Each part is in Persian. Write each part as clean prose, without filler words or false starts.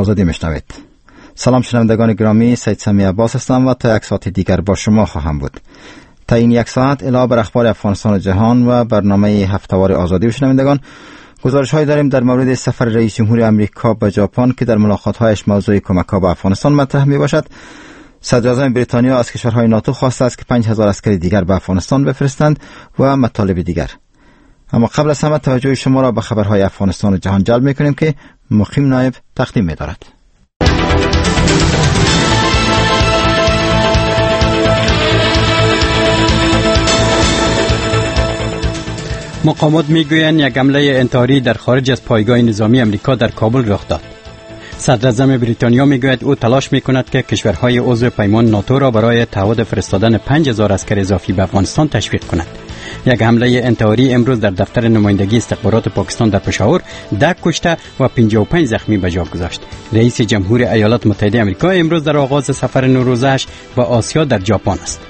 آزادی میشنوید. سلام شنوندگان گرامی، سید سمی عباس هستم و تا یک ساعت دیگر با شما خواهم بود. تا این یک ساعت علاوه بر اخبار افغانستان و جهان و برنامه هفتهوار آزادی شنوندگان، گزارش‌هایی داریم در مورد سفر رئیس جمهور آمریکا به ژاپن که در ملاقات‌هایش موضوع کمک‌ها به افغانستان مطرح می‌باشد. صدر اعظم بریتانیا از کشورهای ناتو خواسته است که 5000 عسکر دیگر به افغانستان بفرستند و مطالب دیگر. اما قبل از همه توجه شما را به خبرهای افغانستان و جهان جلب می‌کنیم که مقیم نایب تقدیم می‌دارد. مقامات میگویند یک حمله انتحاری در خارج از پایگاه نظامی آمریکا در کابل رخ داد. صدر اعظم بریتانیا میگوید او تلاش میکند که کشورهای عضو پیمان ناتو را برای تعهد فرستادن 5000 عسکر اضافی به افغانستان تشویق کند. یک حمله انتحاری امروز در دفتر نمایندگی استخبارات پاکستان در پشاور 10 کشته و 55 زخمی به جا گذاشت. رئیس جمهور ایالات متحده آمریکا امروز در آغاز سفر نوروزش به آسیا در ژاپن است.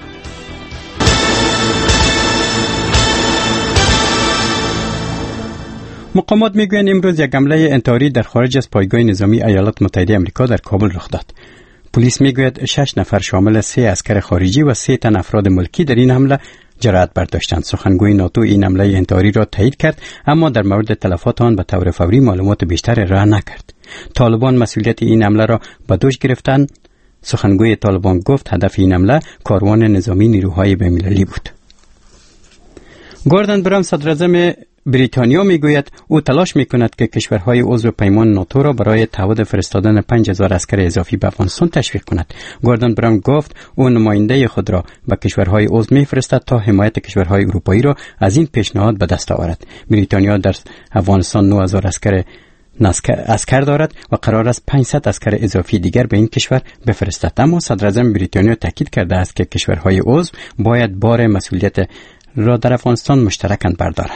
مقامات میگویند امروز یک حمله انتحاری در خارج از پایگاه نظامی ایالات متحده آمریکا در کابل رخ داد. پلیس میگوید 6 نفر شامل 3 عسکر خارجی و 3 تن افراد ملکی در این حمله جرأت برداشتند. سخنگوی ناتو این حمله انتحاری را تایید کرد، اما در مورد تلفات آن به طور فوری معلومات بیشتر ارائه نکرد. طالبان مسئولیت این حمله را به دوش گرفتند. سخنگوی طالبان گفت هدف این حمله کاروان نظامی نیروهای بین‌المللی بود. گوردن براون صدر اعظم بریتانیا میگوید او تلاش میکند که کشورهای عضو پیمان ناتو را برای تعهد فرستادن 5000 عسکر اضافی به افغانستان تشویق کند. گوردن براون گفت او نماینده خود را به کشورهای عضو میفرستد تا حمایت کشورهای اروپایی را از این پیشنهاد به دست آورد. بریتانیا در افغانستان 9000 عسکر دارد و قرار است 500 عسکر اضافی دیگر به این کشور بفرستد. اما صدر اعظم بریتانیا تاکید کرده است که کشورهای عضو باید بار مسئولیت را در افغانستان مشترکاً بردارند.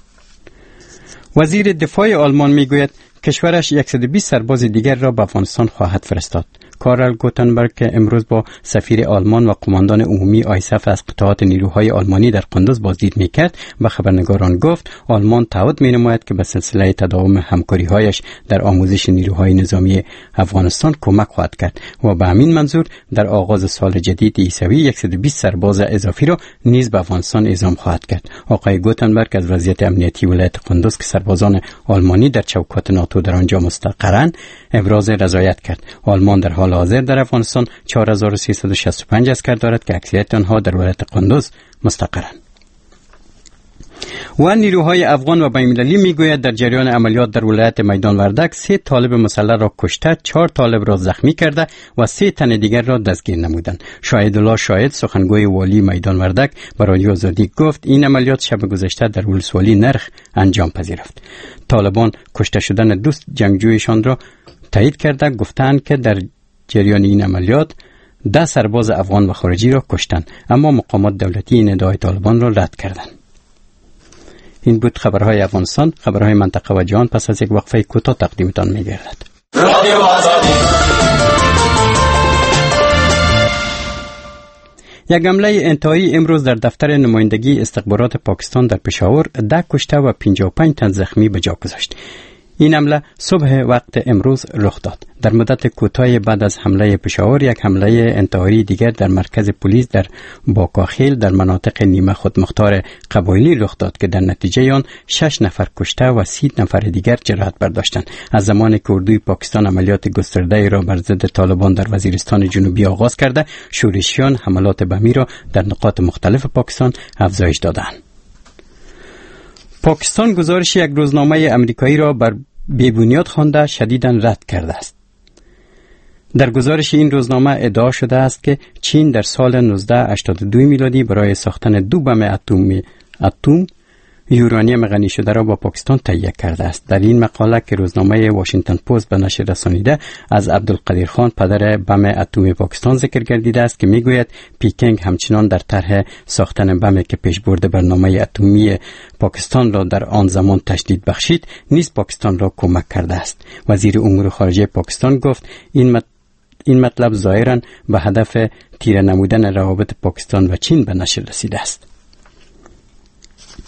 وزیر دفاع آلمان میگوید کشورش 120 سرباز دیگر را به افغانستان خواهد فرستاد. کارل گوتنبرگ که امروز با سفیر آلمان و قماندان عمومی آیسف از قطعات نیروهای آلمانی در قندوز بازدید میکرد و خبرنگاران گفت آلمان تعهد مینماید که به سلسله تداوم همکاری‌هایش در آموزش نیروهای نظامی افغانستان کمک خواهد کرد و به همین منظور در آغاز سال جدید عیسوی 120 سرباز اضافی را نیز به افغانستان اعزام خواهد کرد. آقای گوتنبرگ از وضعیت امنیتی ولایت قندوز که سربازان آلمانی در چوکات ناتو در آنجا مستقرند ابراز رضایت کرد. آلمان در حال حاضر در افغانستان 4365 عسکر دارد که اکثریت آنها در ولایت قندوز مستقرند. و نیروهای افغان و بین‌المللی میگوید در جریان عملیات در ولایت میدان وردک 3 طالب مسلح را کشته، 4 طالب را زخمی کرده و 3 تن دیگر را دستگیر نمودند. شاهدالله شاهد سخنگوی والی میدان وردک به رادیو آزادی گفت این عملیات شب گذشته در ولسوالی نرخ انجام پذیرفت. طالبان کشته شدن 2 جنگجویشان را تایید کرده، گفتند که در جریان این عملیات 10 سرباز افغان و خارجی را کشتند، اما مقامات دولتی این ادعای طالبان را رد کردند. این بود خبرهای افغانستان. خبرهای منطقه و جهان پس از یک وقفه کوتاه تقدیمتان می‌گردد. رادیو آزادی. یک حمله انتحاری امروز در دفتر نمایندگی استخبارات پاکستان در پشاور 10 کشته و 55 تن زخمی به جا گذاشت. این حمله صبح وقت امروز رخ داد. در مدت کوتاه بعد از حمله پشاور یک حمله انتحاری دیگر در مرکز پلیس در باکاخیل در مناطق نیمه خودمختار قبایلی رخ داد که در نتیجه آن 6 نفر کشته و 30 نفر دیگر جراحت برداشتند. از زمانی که اردوی پاکستان عملیات گسترده را بر ضد طالبان در وزیرستان جنوبی آغاز کرده، شورشیان حملات بمی را در نقاط مختلف پاکستان افزایش دادند. پاکستان گزارش یک روزنامه امریکایی را بر بی‌بنیاد خوانده شدیداً رد کرده است. در گزارش این روزنامه ادعا شده است که چین در سال 1982 میلادی برای ساختن 2 بم اتم یورانیم غنی شده را با پاکستان تهیه کرده است. در این مقاله که روزنامه واشنگتن پست به نشر رسانیده از عبدالقدیر خان پدر بم اتم پاکستان ذکر گردیده است که میگوید پیکنگ همچنان در طرح ساختن بم که پیشبرد برنامه اتمی پاکستان را در آن زمان تشدید بخشید نیز پاکستان را کمک کرده است. وزیر امور خارجه پاکستان گفت این مطلب ظاهراً به هدف تیره نمودن روابط پاکستان و چین به نشر رسیده است.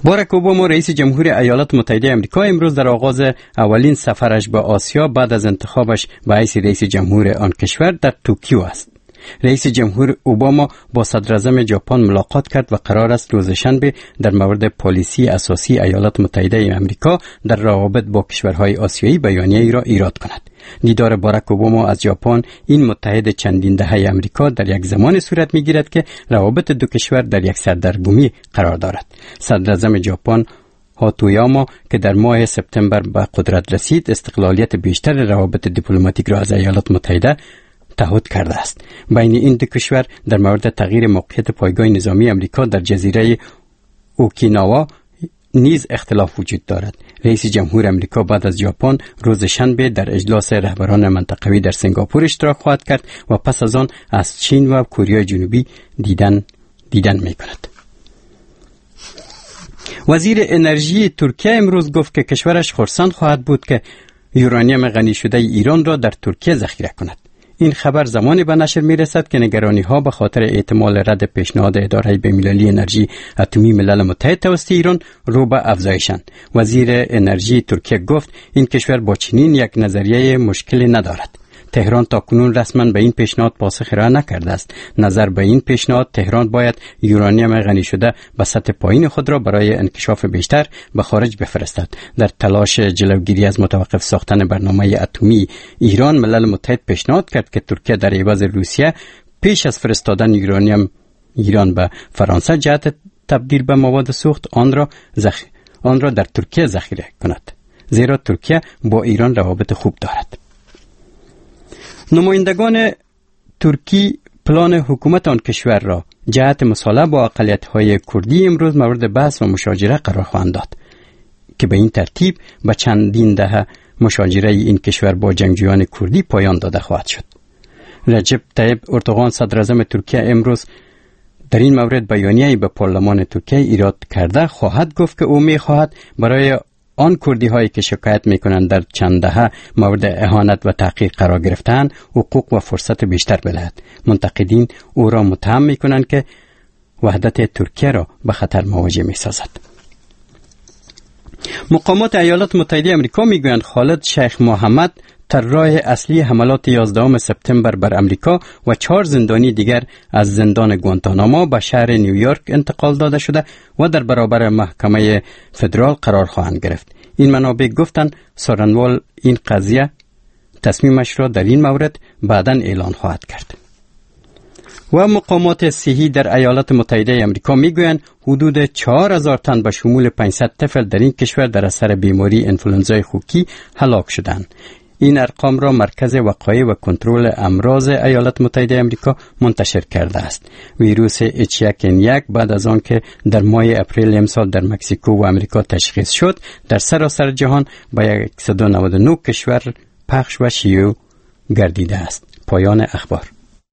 باراک اوباما رئیس جمهور ایالات متحده آمریکا امروز در آغاز اولین سفرش به آسیا بعد از انتخابش به حیث رئیس جمهور آن کشور در توکیو است. رئیس جمهور اوباما با صدر اعظم ژاپن ملاقات کرد و قرار است روز شنبه در مورد پالیسی اساسی ایالات متحده آمریکا در روابط با کشورهای آسیایی بیانیه‌ای را ایراد کند. دیدار باراک اوباما از ژاپن این متحد چندین دهه آمریکا در یک زمان صورت می‌گیرد که روابط دو کشور در یک سردرگمی قرار دارد. صدر اعظم ژاپن هاتویاما که در ماه سپتامبر به قدرت رسید، استقلالیت بیشتر روابط دیپلماتیک را از ایالات متحده تعهد کرده است. بین این دو کشور در مورد تغییر موقعیت پایگاه نظامی آمریکا در جزیره اوکیناوا نیز اختلاف وجود دارد. رئیس جمهور آمریکا بعد از ژاپن روز شنبه در اجلاس رهبران منطقوی در سنگاپور اشتراک خواهد کرد و پس از آن از چین و کره جنوبی دیدن می‌کند. وزیر انرژی ترکیه امروز گفت که کشورش خرسند خواهد بود که یورانیم غنی شده ایران را در ترکیه ذخیره کند. این خبر زمانی به نشر می‌رسد که نگرانی‌ها به خاطر احتمال رد پیشنهاد اداره بین‌المللی انرژی اتمی ملل متحد توسط ایران رو به افزایشند. وزیر انرژی ترکیه گفت این کشور با چنین یک نظریه مشکلی ندارد. تهران تاکنون رسما به این پیشنهاد پاسخ ارائه نکرده است. نظر به این پیشنهاد، تهران باید یورانیم غنی شده به سطح پایین خود را برای انکشاف بیشتر به خارج بفرستد. در تلاش جلوگیری از متوقف ساختن برنامه اتمی ایران، ملل متحد پیشنهاد کرد که ترکیه در عوض روسیه پیش از فرستادن یورانیم ایران به فرانسه جهت تبدیل به مواد سوخت آن را در ترکیه ذخیره کند، زیرا ترکیه با ایران روابط خوب دارد. نمایندگان ترکی پلان حکومت آن کشور را جهت مصالحه با اقلیت‌های کردی امروز مورد بحث و مشاجره قرار خواهند داد که به این ترتیب به چندین دهه مشاجره این کشور با جنگجویان کردی پایان داده خواهد شد. رجب طیب اردوغان صدر اعظم ترکیه امروز در این مورد بیانیه‌ای به پارلمان ترکیه ایراد کرده خواهد گفت که او می‌خواهد برای آن کردی هایی که شکایت میکنند در چند دهه مورد اهانت و تحقیر قرار گرفتند حقوق و فرصت بیشتر بدهد. منتقدین او را متهم میکنند که وحدت ترکیه را به خطر مواجه میسازد. مقامات ایالات متحده آمریکا میگویند خالد شیخ محمد طراح اصلی حملات 11 سپتامبر بر امریکا و 4 زندانی دیگر از زندان گوانتاناما به شهر نیویورک انتقال داده شده و در برابر محکمه فدرال قرار خواهند گرفت. این منابع گفتند سارنوال این قضیه تصمیمش را در این مورد بعداً اعلان خواهد کرد. و مقامات صحی در ایالات متحده آمریکا میگویند حدود 4000 تن به شمول 500 طفل در این کشور در اثر بیماری انفلوئنزای خوکی هلاک شدند. این ارقام را مرکز وقایع و کنترل امراض ایالات متحده آمریکا منتشر کرده است. ویروس H1N1 بعد از آن که در ماه اپریل امسال در مکزیکو و آمریکا تشخیص شد، در سراسر جهان به 199 کشور پخش و شیوع گردیده است. پایان اخبار.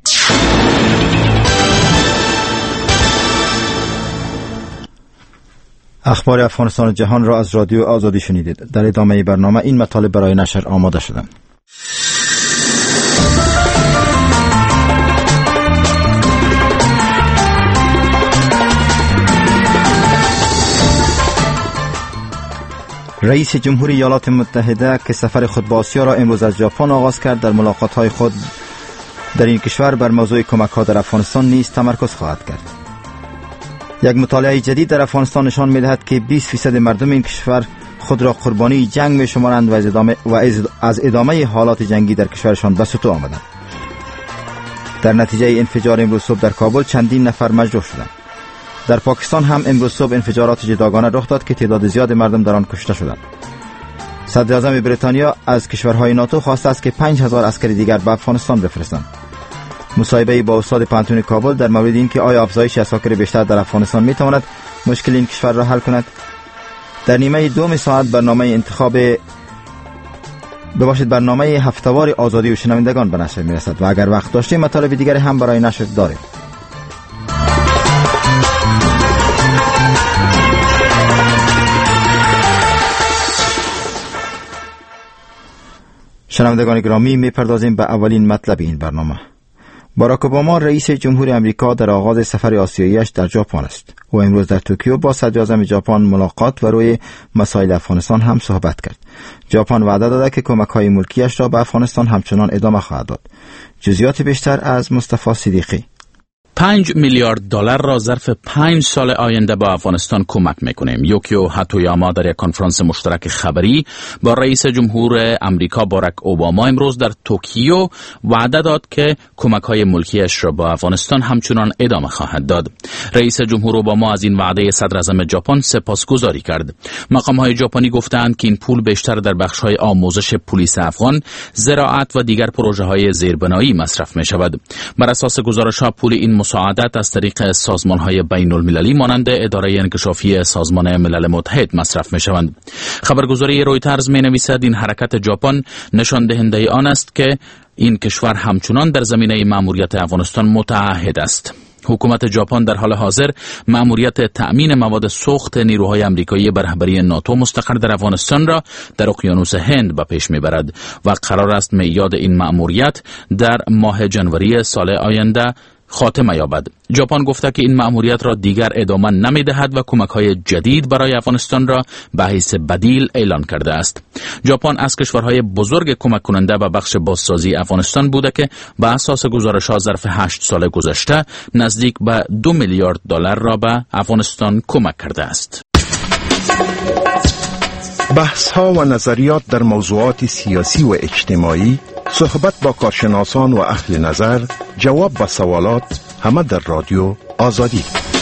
اخبار افغانستان و جهان را از رادیو آزادی شنیدید. در ادامه برنامه این مطالب برای نشر آماده شدند. رئیس جمهوری ایالات متحده که سفر خود به آسیا را امروز از ژاپن آغاز کرد، در ملاقات‌های خود در این کشور بر موضوع کمک‌ها در افغانستان نیز تمرکز خواهد کرد. یک مطالعه جدید در افغانستان نشان می‌دهد که 20% مردم این کشور خود را قربانی جنگ می‌شمارند و از ادامه حالات جنگی در کشورشان به سطوح آمدند. در نتیجه انفجار امروز صبح در کابل چندین نفر مجروح شدند. در پاکستان هم امروز صبح انفجارات جداگانه رخ داد که تعداد زیاد مردم در آن کشته شدند. صدر اعظم بریتانیا از کشورهای ناتو خواسته است که 5000 عسکر دیگر به افغانستان بفرستند. مصاحبه با استاد پانتون کابل در مورد اینکه آیا افزایش عساکر بیشتر در افغانستان میتواند مشکل این کشور را حل کند، در نیمه دوم ساعت برنامه هفته‌وار آزادی و شنوندگان به نشر میرسد و اگر وقت داشتیم مطالب دیگر هم برای نشر داریم. شنوندگان گرامی، میپردازیم به اولین مطلب این برنامه. باراک اوباما رئیس جمهور امریکا در آغاز سفر آسیاییش در ژاپن است. او امروز در توکیو با صدراعظم ژاپن ملاقات و روی مسائل افغانستان هم صحبت کرد. ژاپن وعده داده که کمک‌های ملکیش را به افغانستان همچنان ادامه خواهد داد. جزئیات بیشتر از مصطفی صدیقی. 5 میلیارد دلار را ظرف 5 سال آینده با افغانستان کمک میکنیم. یوکیو هاتویاما در یک کنفرانس مشترک خبری با رئیس جمهور امریکا باراک اوباما امروز در توکیو وعده داد که کمک‌های ملکیش را با افغانستان همچنان ادامه خواهد داد. رئیس جمهور اوباما از این وعده صدراعظم ژاپن سپاسگزاری کرد. مقام‌های ژاپنی گفتند که این پول بیشتر در بخش‌های آموزش پلیس افغان، زراعت و دیگر پروژه‌های زیربنایی مصرف می‌شود. بر اساس گزارش‌ها پول این مساعدت از طریق سازمان‌های بین‌المللی مانند اداره انکشافی سازمان ملل متحد مصرف می‌شوند. خبرگزاری رویترز می‌نویسد این حرکت ژاپن نشان دهنده آن است که این کشور همچنان در زمینه مأموریت افغانستان متعهد است. حکومت ژاپن در حال حاضر مأموریت تأمین مواد سوخت نیروهای آمریکایی به رهبری ناتو مستقر در افغانستان را در اقیانوس هند به پیش میبرد و قرار است میعاد این مأموریت در ماه ژانویه سال آینده خاتمه یابد. ژاپن گفته که این مأموریت را دیگر ادامه نمی‌دهد و کمک‌های جدید برای افغانستان را به حیث بدیل اعلان کرده است. ژاپن از کشورهای بزرگ کمک کننده به بخش بازسازی افغانستان بوده که به اساس گزارش‌ها ظرف 8 سال گذشته نزدیک به 2 میلیارد دلار را به افغانستان کمک کرده است. بحث‌ها و نظریات در موضوعات سیاسی و اجتماعی، صحبت با کارشناسان و اهل نظر، جواب به سوالات، همه در رادیو آزادی.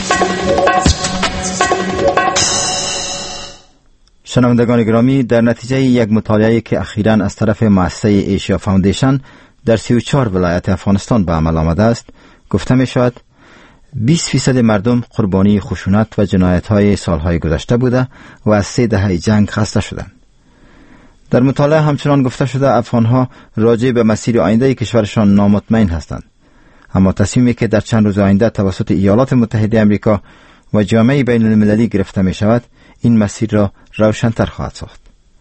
شنوندگان گرامی، در نتیجه یک مطالعه که اخیراً از طرف مؤسسه ایشیا فاوندیشن در 34 ولایت افغانستان به عمل آمده است، گفته می شود 20% مردم قربانی خشونت و جنایت‌های سالهای گذشته بوده و از 3 دهه جنگ خسته شدند. در مطالعه همچنان گفته شده افغانها راجع به مسیر آینده کشورشان نامطمئن هستند، اما تصمیمی که در چند روز آینده توسط ایالات متحده آمریکا و جامعه بین المللی گرفته می شود این مسیر را روشن‌تر خواهد ساخت.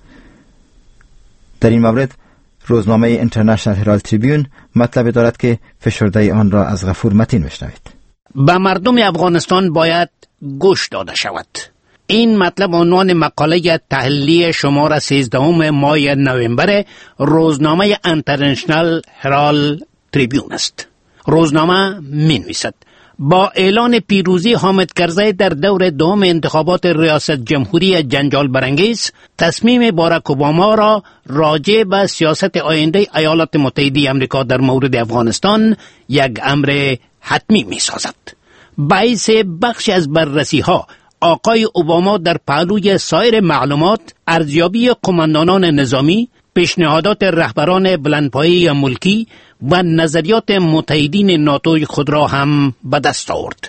در این مورد روزنامه اینترنشنال هرالد تریبیون مطلب دارد که فشرده آن را از غفور متین بشنوید. به مردم افغانستان باید گوش داده شود. این مطلب عنوان مقاله تحلیلی شماره 13 ماه نوامبر روزنامه اینترنشنال هرالد تریبیون است. روزنامه می‌نویسد با اعلان پیروزی حامد کرزی در دور دوم انتخابات ریاست جمهوری جنجال برانگیز، تصمیم باراک اوباما را راجع به سیاست آینده ایالات متحده آمریکا در مورد افغانستان یک امر حتمی می‌سازد. باعث بخشی از بررسی‌ها آقای اوباما در پهلوی سایر معلومات، ارزیابی قماندانان نظامی، پیشنهادات رهبران بلندپایه ملکی و نظریات متحدین ناتو خود را هم به دست آورد.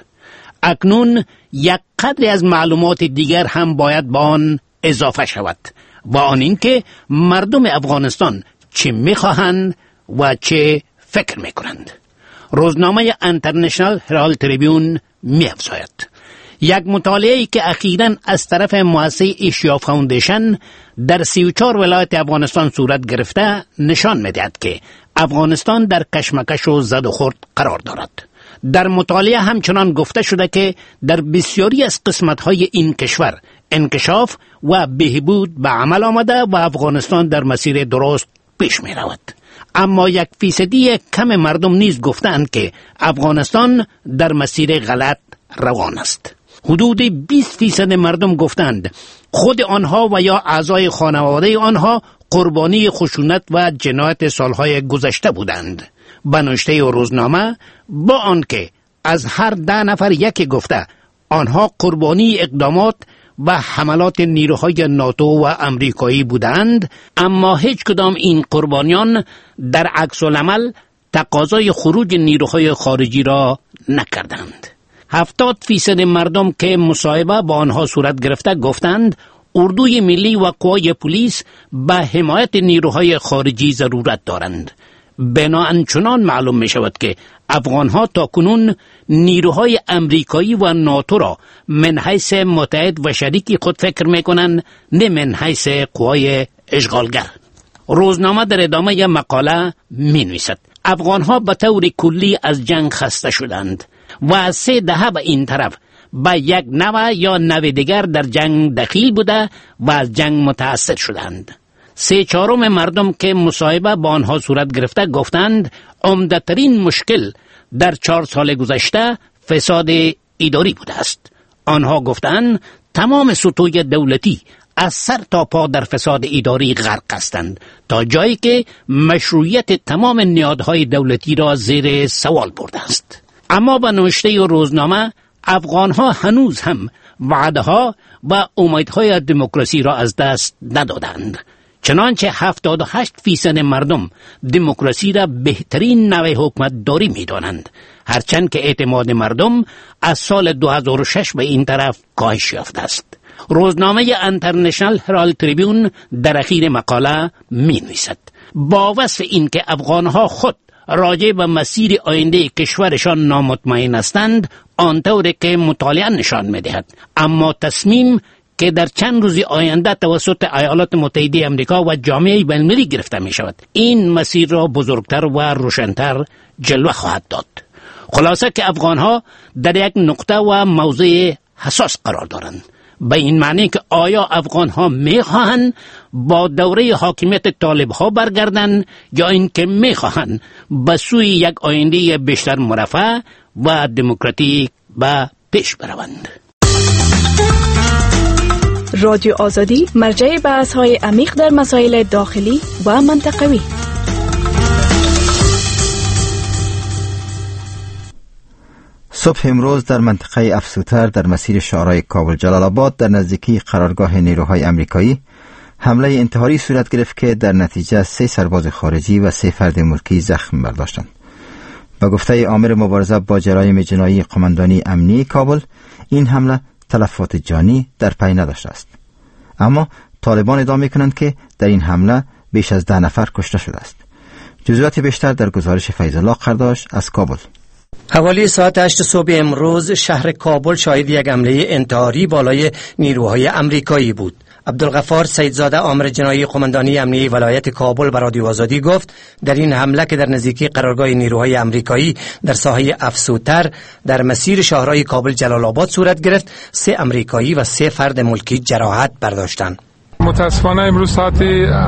اکنون یک قدری از معلومات دیگر هم باید به آن اضافه شود و آن اینکه مردم افغانستان چه می‌خواهند و چه فکر می‌کنند. روزنامه اینترنشنال هرالد تریبیون می‌افزاید یک مطالعه‌ای که اخیراً از طرف مؤسسه ایشیا فاوندیشن در 34 ولایت افغانستان صورت گرفته نشان می‌دهد که افغانستان در کشمکش و زد و خورد قرار دارد. در مطالعه همچنان گفته شده که در بسیاری از قسمت‌های این کشور انکشاف و بهبود به عمل آمده و افغانستان در مسیر درست پیش می‌رود. اما 1% کم مردم نیز گفتند که افغانستان در مسیر غلط روان است. حدود 20% مردم گفتند خود آنها و یا اعضای خانواده آنها قربانی خشونت و جنایت سالهای گذشته بودند. به نوشته روزنامه با آنکه از هر 10 نفر یکی گفته آنها قربانی اقدامات و حملات نیروهای ناتو و امریکایی بودند، اما هیچ کدام این قربانیان در عکس العمل تقاضای خروج نیروهای خارجی را نکردند. 70% مردم که مصاحبه با آنها صورت گرفته گفتند اردوی ملی و قوای پلیس به حمایت نیروهای خارجی ضرورت دارند. بناهن چنان معلوم می شود که افغانها تا کنون نیروهای امریکایی و ناتو را من حیث متحد و شریکی خود فکر می کنند، نه من حیث قوای اشغالگر. روزنامه در ادامه مقاله می نویسد افغانها به طور کلی از جنگ خسته شدند و از 3 دهه به این طرف به یک نوع یا نوع دیگر در جنگ دخیل بوده و از جنگ متاثر شدند. 3/4 مردم که مصاحبه با آنها صورت گرفته گفتند عمده‌ترین مشکل در 4 سال گذشته فساد اداری بوده است. آنها گفتند تمام سطوح دولتی از سر تا پا در فساد اداری غرق هستند تا جایی که مشروعیت تمام نهادهای دولتی را زیر سوال برده است. اما به نوشته روزنامه افغانها هنوز هم وعده‌ها و امیدهای دموکراسی را از دست ندادند. چنانچه 78% مردم دموکراسی را بهترین نوع حکومت داری می دانند، هرچند که اعتماد مردم از سال 2006 به این طرف کاهش یافته است. روزنامه انترنشنال هرالد تریبیون در اخیر مقاله می نویسد با وصف این که افغانها خود راجع به مسیر آینده کشورشان نامطمئن هستند، آنطور که مطالعه نشان می دهد، اما تصمیم که در چند روز آینده توسط ایالات متحده آمریکا و جامعه بین‌المللی گرفته می شود این مسیر را بزرگتر و روشن‌تر جلوه خواهد داد. خلاصه که افغانها در یک نقطه و موضع حساس قرار دارند، به این معنی که آیا افغانها می خواهند با دوره حاکمیت طالبها برگردند یا اینکه می خواهند به سوی یک آینده بیشتر مرفه و دموکراتیک به پیش بروند. رادیو آزادی مرجع بحث‌های عمیق در مسائل داخلی و منطقوی. صبح امروز در منطقه افسوتر در مسیر شهرهای کابل جلال آباد در نزدیکی قرارگاه نیروهای آمریکایی حمله انتحاری صورت گرفت که در نتیجه 3 سرباز خارجی و 3 فرد ملکی زخم برداشتند. به گفته آمر مبارزه با جرایم جنایی قماندانی امنی کابل، این حمله تلفات جانی در پی نداشته است. اما طالبان ادعا می‌کنند که در این حمله بیش از 10 نفر کشته شده است. جزئیات بیشتر در گزارش فیض الله قرداش از کابل. حوالی ساعت 8 صبح امروز شهر کابل شاهد یک حمله انتحاری بالای نیروهای آمریکایی بود. عبدالغفار سیدزاده آمر جنایی قماندانی امنیه ولایت کابل به رادیو آزادی گفت در این حمله که در نزدیکی قرارگاه نیروهای آمریکایی در ساحه افسوتر در مسیر شهرهای کابل جلال آباد صورت گرفت، 3 آمریکایی و 3 فرد ملکی جراحت برداشتند. متاسفانه امروز ساعت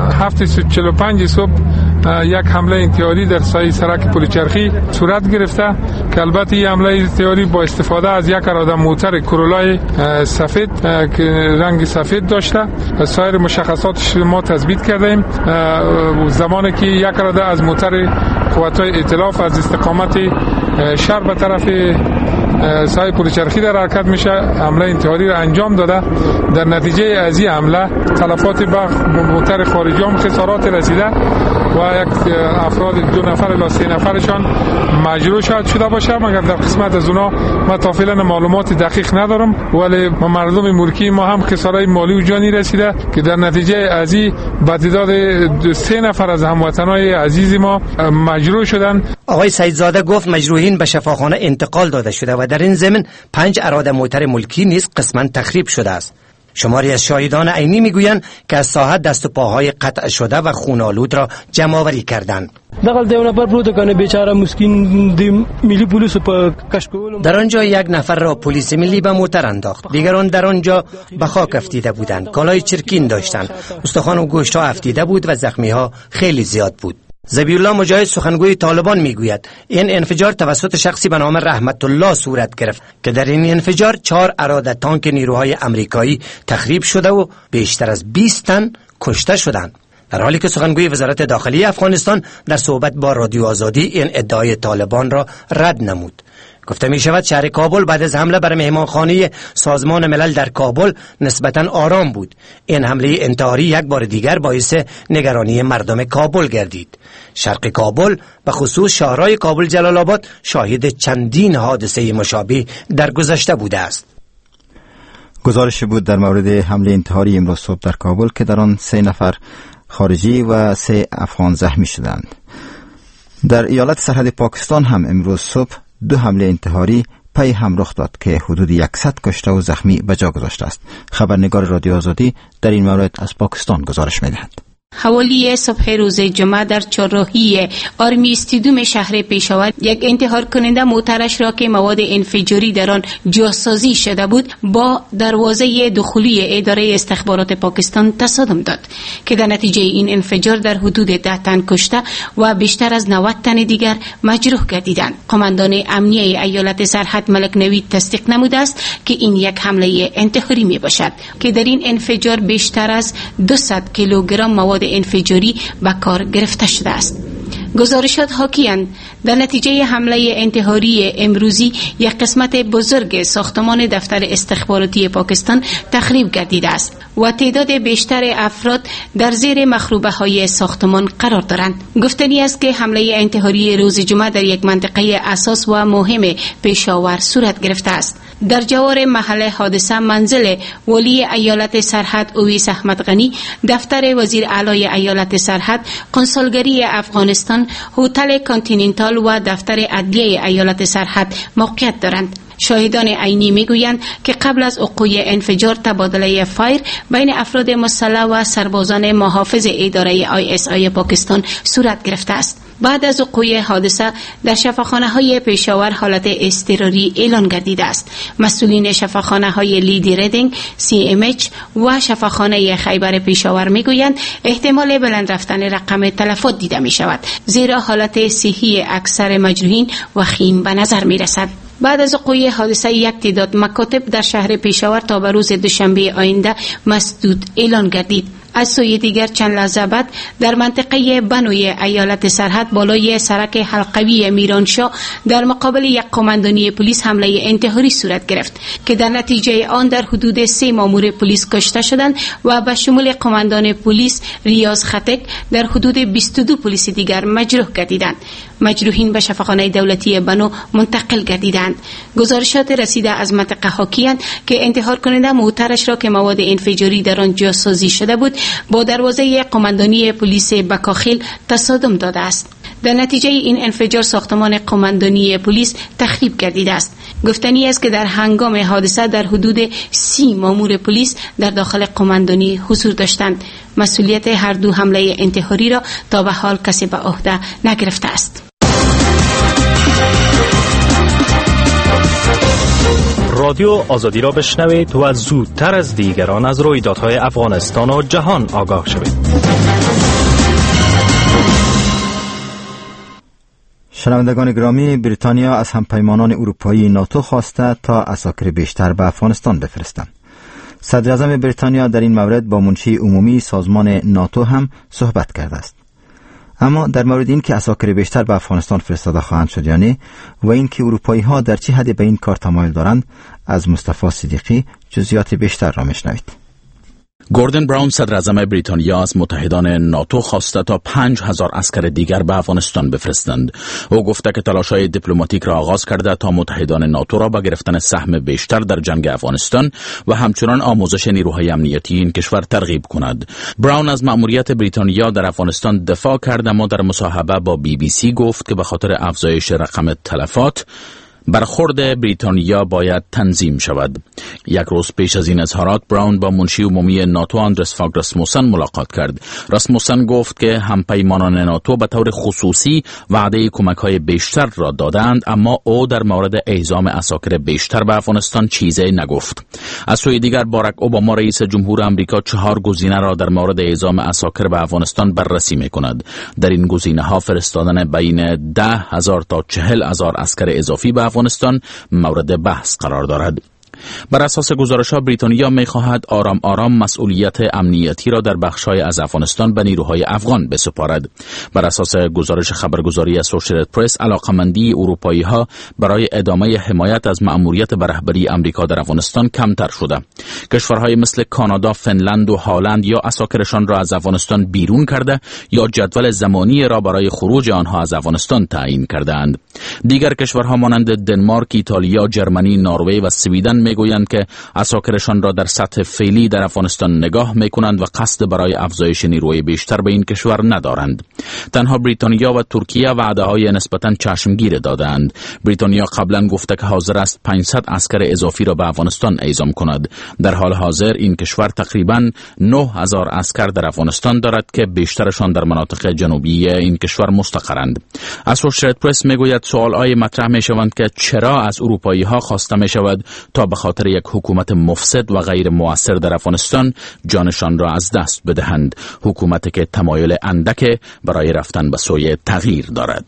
7:45 صبح یک حمله انتحاری در سایه سرک پلچرخی صورت گرفته که البته این حمله انتحاری با استفاده از یک اراده موتر کرولای سفید که رنگ سفید داشته سایر مشخصاتش ما تثبیت کردیم. زمانی که یک اراده از موتر قوت‌های ائتلاف از استقامت شرق به طرف سایه پلچرخی در حرکت میشه حمله انتحاری را انجام داده. در نتیجه از این حمله تلفات به موتر خارجی هم خسارات رسیده و یک افراد 2 نفر الی 3 نفرشان مجروح شده باشه، مگر در قسمت از اونا من تا فعلا معلومات دقیق ندارم، ولی مردم ملکی ما هم خسارات مالی و جانی رسیده که در نتیجه از این به تعداد 3 نفر از هموطنای عزیز ما مجروح شدن. آقای سیدزاده گفت مجروحین به شفاخانه انتقال داده شده و در این ضمن 5 اراده موتر ملکی نیز قسما تخریب شده است. شماری از شاهدان عینی میگویند که از ساحه دست و پاهای قطع شده و خون‌آلود را جمع آوری کردند. در آنجا یک نفر را پلیس ملی به موتر انداخت. دیگران در آنجا به خاک افتیده بودند، کالای چرکین داشتند، استخوان و گوشت ها افتیده بود و زخمی ها خیلی زیاد بود. ذبیح‌الله مجاهد سخنگوی طالبان میگوید این انفجار توسط شخصی به نام رحمت الله صورت گرفت که در این انفجار 4 اراده تانک نیروهای آمریکایی تخریب شده و بیشتر از 20 تن کشته شدند. در حالی که سخنگوی وزارت داخلی افغانستان در صحبت با رادیو آزادی این ادعای طالبان را رد نمود. گفته می شود شهر کابل بعد از حمله بر مهمانخانه سازمان ملل در کابل نسبتاً آرام بود. این حمله انتحاری یک بار دیگر باعث نگرانی مردم کابل گردید. شرق کابل به خصوص شهرهای کابل جلال آباد شاهد چندین حادثه مشابه در گذشته بوده است. گزارش بود در مورد حمله انتحاری امروز صبح در کابل که در آن 3 نفر خارجی و 3 افغان زخمی شدند. در ایالت سرحد پاکستان هم امروز صبح 2 حمله انتحاری پی هم رخ داد که حدود 100 کشته و زخمی به جا گذاشته است. خبرنگار رادیو آزادی در این مورد از پاکستان گزارش می‌دهد. در آنجا یک نفر را پلیس ملی به موتر کشته و زخمی کرده. 2 حمله انتحاری پی هم رخ داد که حدود 100 کشته و زخمی به جا گذاشته است. خبرنگار رادیو آزادی در این مورد از پاکستان گزارش می‌دهد. حوالی صبح روز جمعه در چهارراهی آرمی استیدیوم شهر پشاور یک انتحار کننده موترش را که مواد انفجاری در آن جاسازی شده بود با دروازه دخولی اداره استخبارات پاکستان تصادم داد که در نتیجه این انفجار در حدود 10 تن کشته و بیشتر از 90 تن دیگر مجروح گردیدند. قماندان امنیه ایالت سرحد ملک نوید تصدیق نموده است که این یک حمله انتحاری می باشد که در این انفجار بیشتر از 200 کیلوگرم مواد انفجاری به کار گرفته شده است. گزارشات حاکی‌اند در نتیجه حمله انتحاری امروزی یک قسمت بزرگ ساختمان دفتر استخباراتی پاکستان تخریب گردیده است و تعداد بیشتر افراد در زیر مخروبه های ساختمان قرار دارند. گفتنی است که حمله انتحاری روز جمعه در یک منطقه اساس و مهم پشاور صورت گرفته است. در جوار محل حادثه منزل ولی ایالت سرحد اویس احمد غنی، دفتر وزیر اعلی ایالت سرحد، کنسولگری افغانستان، هتل کانتیننتال و دفتر عدلیه ایالت سرحد موقعیت دارند. شاهدان عینی میگویند که قبل از وقوع انفجار تبادله فایر بین افراد مسلح و سربازان محافظ اداره ISI پاکستان صورت گرفته است. بعد از وقوع حادثه در شفاخانه‌های پشاور حالت اضطراری اعلان گردیده است. مسئولین شفاخانه‌های لیدی ریدینگ، CMH و شفاخانه خیبر پشاور میگویند احتمال بلند رفتن رقم تلفات دیده می شود، زیرا حالت صحی اکثر مجروحین وخیم به نظر می رسد. بعد از وقوع حادثه یک تعداد مکاتب در شهر پشاور تا به روز دوشنبه آینده مسدود اعلان گردید. از سوی دیگر چند لحظه بعد در منطقه بنوی ایالت سرحد بالای سرک حلقوی میرانشاه در مقابل یک قماندانی پلیس حمله انتحاری صورت گرفت که در نتیجه آن در حدود 3 مامور پلیس کشته شدند و به شمول قماندان پلیس ریاض خطک در حدود 22 پلیس دیگر مجروح گردیدند. مجروحین به شفاخانه دولتی بنو منتقل گردیدند. گزارشات رسیده از منطقه حاکی‌اند که انتحار کننده موترش را که مواد انفجاری در آن جاسازی شده بود با دروازه قماندانی پلیس بکاخیل تصادم داده است. در نتیجه این انفجار ساختمان قماندانی پلیس تخریب گردیده است. گفتنی است که در هنگام حادثه در حدود 30 مامور پلیس در داخل قماندانی حضور داشتند. مسئولیت هر دو حمله انتحاری را تا به حال کسی به عهده نگرفته است. رادیو آزادی را بشنوید و زودتر از دیگران از رویدادهای افغانستان و جهان آگاه شوید. شنوندگان گرامی، بریتانیا از همپیمانان اروپایی ناتو خواسته تا عساکر بیشتر به افغانستان بفرستند. صدر اعظم بریتانیا در این مورد با منشی عمومی سازمان ناتو هم صحبت کرده است. اما در مورد این که عساکر بیشتر به افغانستان فرستاده خواهند شد یا نه و این که اروپایی ها در چه حدی به این کار تمایل دارند، از مصطفی صدیقی جزئیات بیشتر را میشنوید. گوردن براون صدر اعظم بریتانیا از متحدان ناتو خواسته تا 5000 عسکر دیگر به افغانستان بفرستند. او گفته که تلاش‌های دیپلماتیک را آغاز کرده تا متحدان ناتو را به گرفتن سهم بیشتر در جنگ افغانستان و همچنان آموزش نیروهای امنیتی این کشور ترغیب کند. براون از مأموریت بریتانیا در افغانستان دفاع کرد، اما در مصاحبه با BBC گفت که به خاطر افزایش رقم تلفات برخورد بریتانیا باید تنظیم شود. یک روز پیش از این اظهارات براون با منشی عمومی ناتو آندرس فاگ راسموسن ملاقات کرد. راسموسن گفت که همپیمانان ناتو به طور خصوصی وعده کمک‌های بیشتر را دادند، اما او در مورد اعزام عساکر بیشتر به افغانستان چیزی نگفت. از سوی دیگر باراک اوباما رئیس جمهور آمریکا 4 گزینه را در مورد اعزام عساکر به افغانستان بررسی می‌کند. در این گزینه‌ها فرستادن بین 10,000 تا 40,000 عسکر اضافی به افغانستان مورد بحث قرار دارد. بر اساس گزارش‌ها بریتانیا می‌خواهد آرام آرام مسئولیت امنیتی را در بخش‌های از افغانستان به نیروهای افغان بسپارد. بر اساس گزارش خبرگزاری اسوسییتد پرس، علاقمندی اروپایی‌ها برای ادامه حمایت از مأموریت به رهبری آمریکا در افغانستان کمتر شده. کشورهای مثل کانادا، فنلند و هالند یا عساکرشان را از افغانستان بیرون کرده یا جدول زمانی را برای خروج آنها از افغانستان تعیین کرده‌اند. دیگر کشورها مانند دنمارک، ایتالیا، ژرمنی، نروژ و سوئدن میگویند که عساکرشان را در سطح فعلی در افغانستان نگاه میکنند و قصد برای افزایش نیروی بیشتر به این کشور ندارند. تنها بریتانیا و ترکیه وعده‌های نسبتاً چشمگیر دادند. بریتانیا قبلا گفته که حاضر است 500 عسکر اضافی را به افغانستان اعزام کند. در حال حاضر این کشور تقریباً 9000 عسکر در افغانستان دارد که بیشترشان در مناطق جنوبی این کشور مستقرند. اسوشییتد پرس میگوید سوال‌های مطرح میشوند که چرا از اروپایی‌ها خواسته میشود تا به خاطر یک حکومت مفسد و غیر مؤثر در افغانستان جانشان را از دست بدهند، حکومتی که تمایل اندک برای رفتن به سوی تغییر دارد.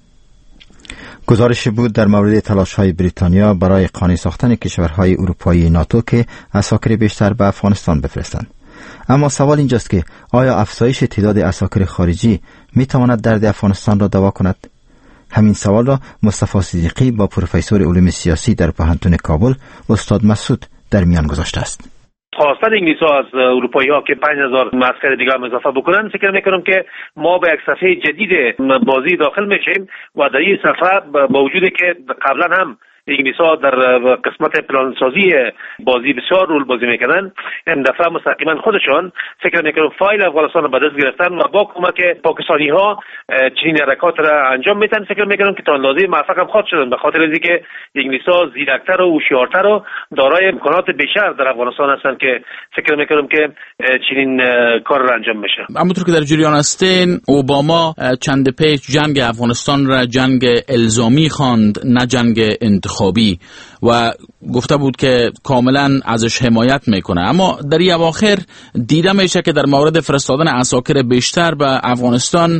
گزارشی بود در مورد تلاش‌های بریتانیا برای قانع ساختن کشورهای اروپایی ناتو که عساکر بیشتر به افغانستان بفرستند. اما سوال اینجاست که آیا افزایش تعداد عساکر خارجی میتواند درد افغانستان را دوا کند؟ همین سوال را مصطفی صدیقی با پروفسور علوم سیاسی در پوهنتون کابل استاد مسعود در میان گذاشته است. خواستن انگلیس‌ها از اروپایی‌ها که 5000 معسکر دیگه هم اضافه بکنن، فکر می‌کنم که ما به یک صفحه جدید بازی داخل میشیم و در این صفحه با وجودی که قبلا هم انگلیس‌ها در قسمت پلانسازی بازی بسیار رول بازی میکنن، این دفعه مستقیما خودشان فکر میکنم فایل افغانستان را به دست گرفتن و با کمک پاکستانی‌ها چنین حرکات را انجام میدن. فکر میکنم که تا اندازه موفق هم خواهد شدن، به خاطر اینکه انگلیس‌ها زیرکتر و هوشیارتر و دارای امکانات بیشتر در افغانستان هستند که فکر میکنم که چنین کار را انجام میشه. همونطور که در جریان هستین، اوباما چند پیش جنگ افغانستان را جنگ الزامی خواند، نه جنگ انتخابی، و گفته بود که کاملا ازش حمایت میکنه. اما در این اواخر دیده میشه که در مورد فرستادن عساکر بیشتر به افغانستان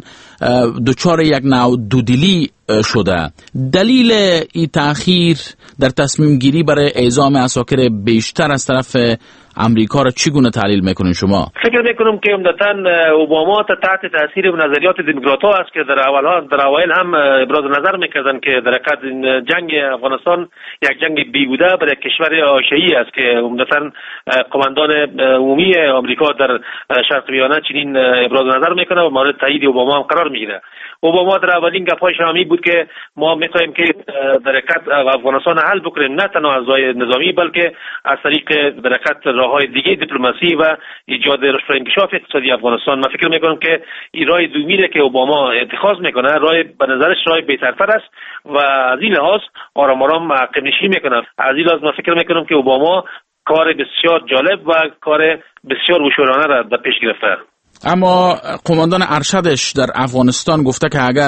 دچار یک نوع دودلی شده. دلیل این تأخیر در تصمیم گیری برای اعزام عساکر بیشتر از طرف امریکا را چگونه تحلیل میکنین شما؟ فکر میکنم که عمدتاً اوباما تحت تاثیر نظریات دموکرات‌ها است که در اوایل هم ابراز نظر میکردن که در حقیقت جنگ افغانستان یک جنگ بیهوده برای کشور آسیایی است که عمدتاً قماندان عمومی آمریکا در شرق میانه چنین ابراز نظر میکنه و مورد تایید اوباما هم قرار میگیره. اوباما در اولین گپ‌های شامی بود که ما می‌خوایم که در حقیقت افغانستان حل بکنیم، نه تنها از راه نظامی بلکه از طریق در حقیقت راه‌های دیگه دیپلماسی و ایجاد رشد و انکشاف اقتصادی افغانستان. من فکر می‌کنم که این راه دومی که اوباما اتخاذ میکنه راه به نظرش راه بهترتر است و از این لحاظ آرام آرام عقب نشینی میکنه. از این لحاظ من فکر می‌کنم که اوباما کار بسیار جالب و کار بسیار هوشیارانه را در پیش گرفته. اما قماندان ارشدش در افغانستان گفته که اگر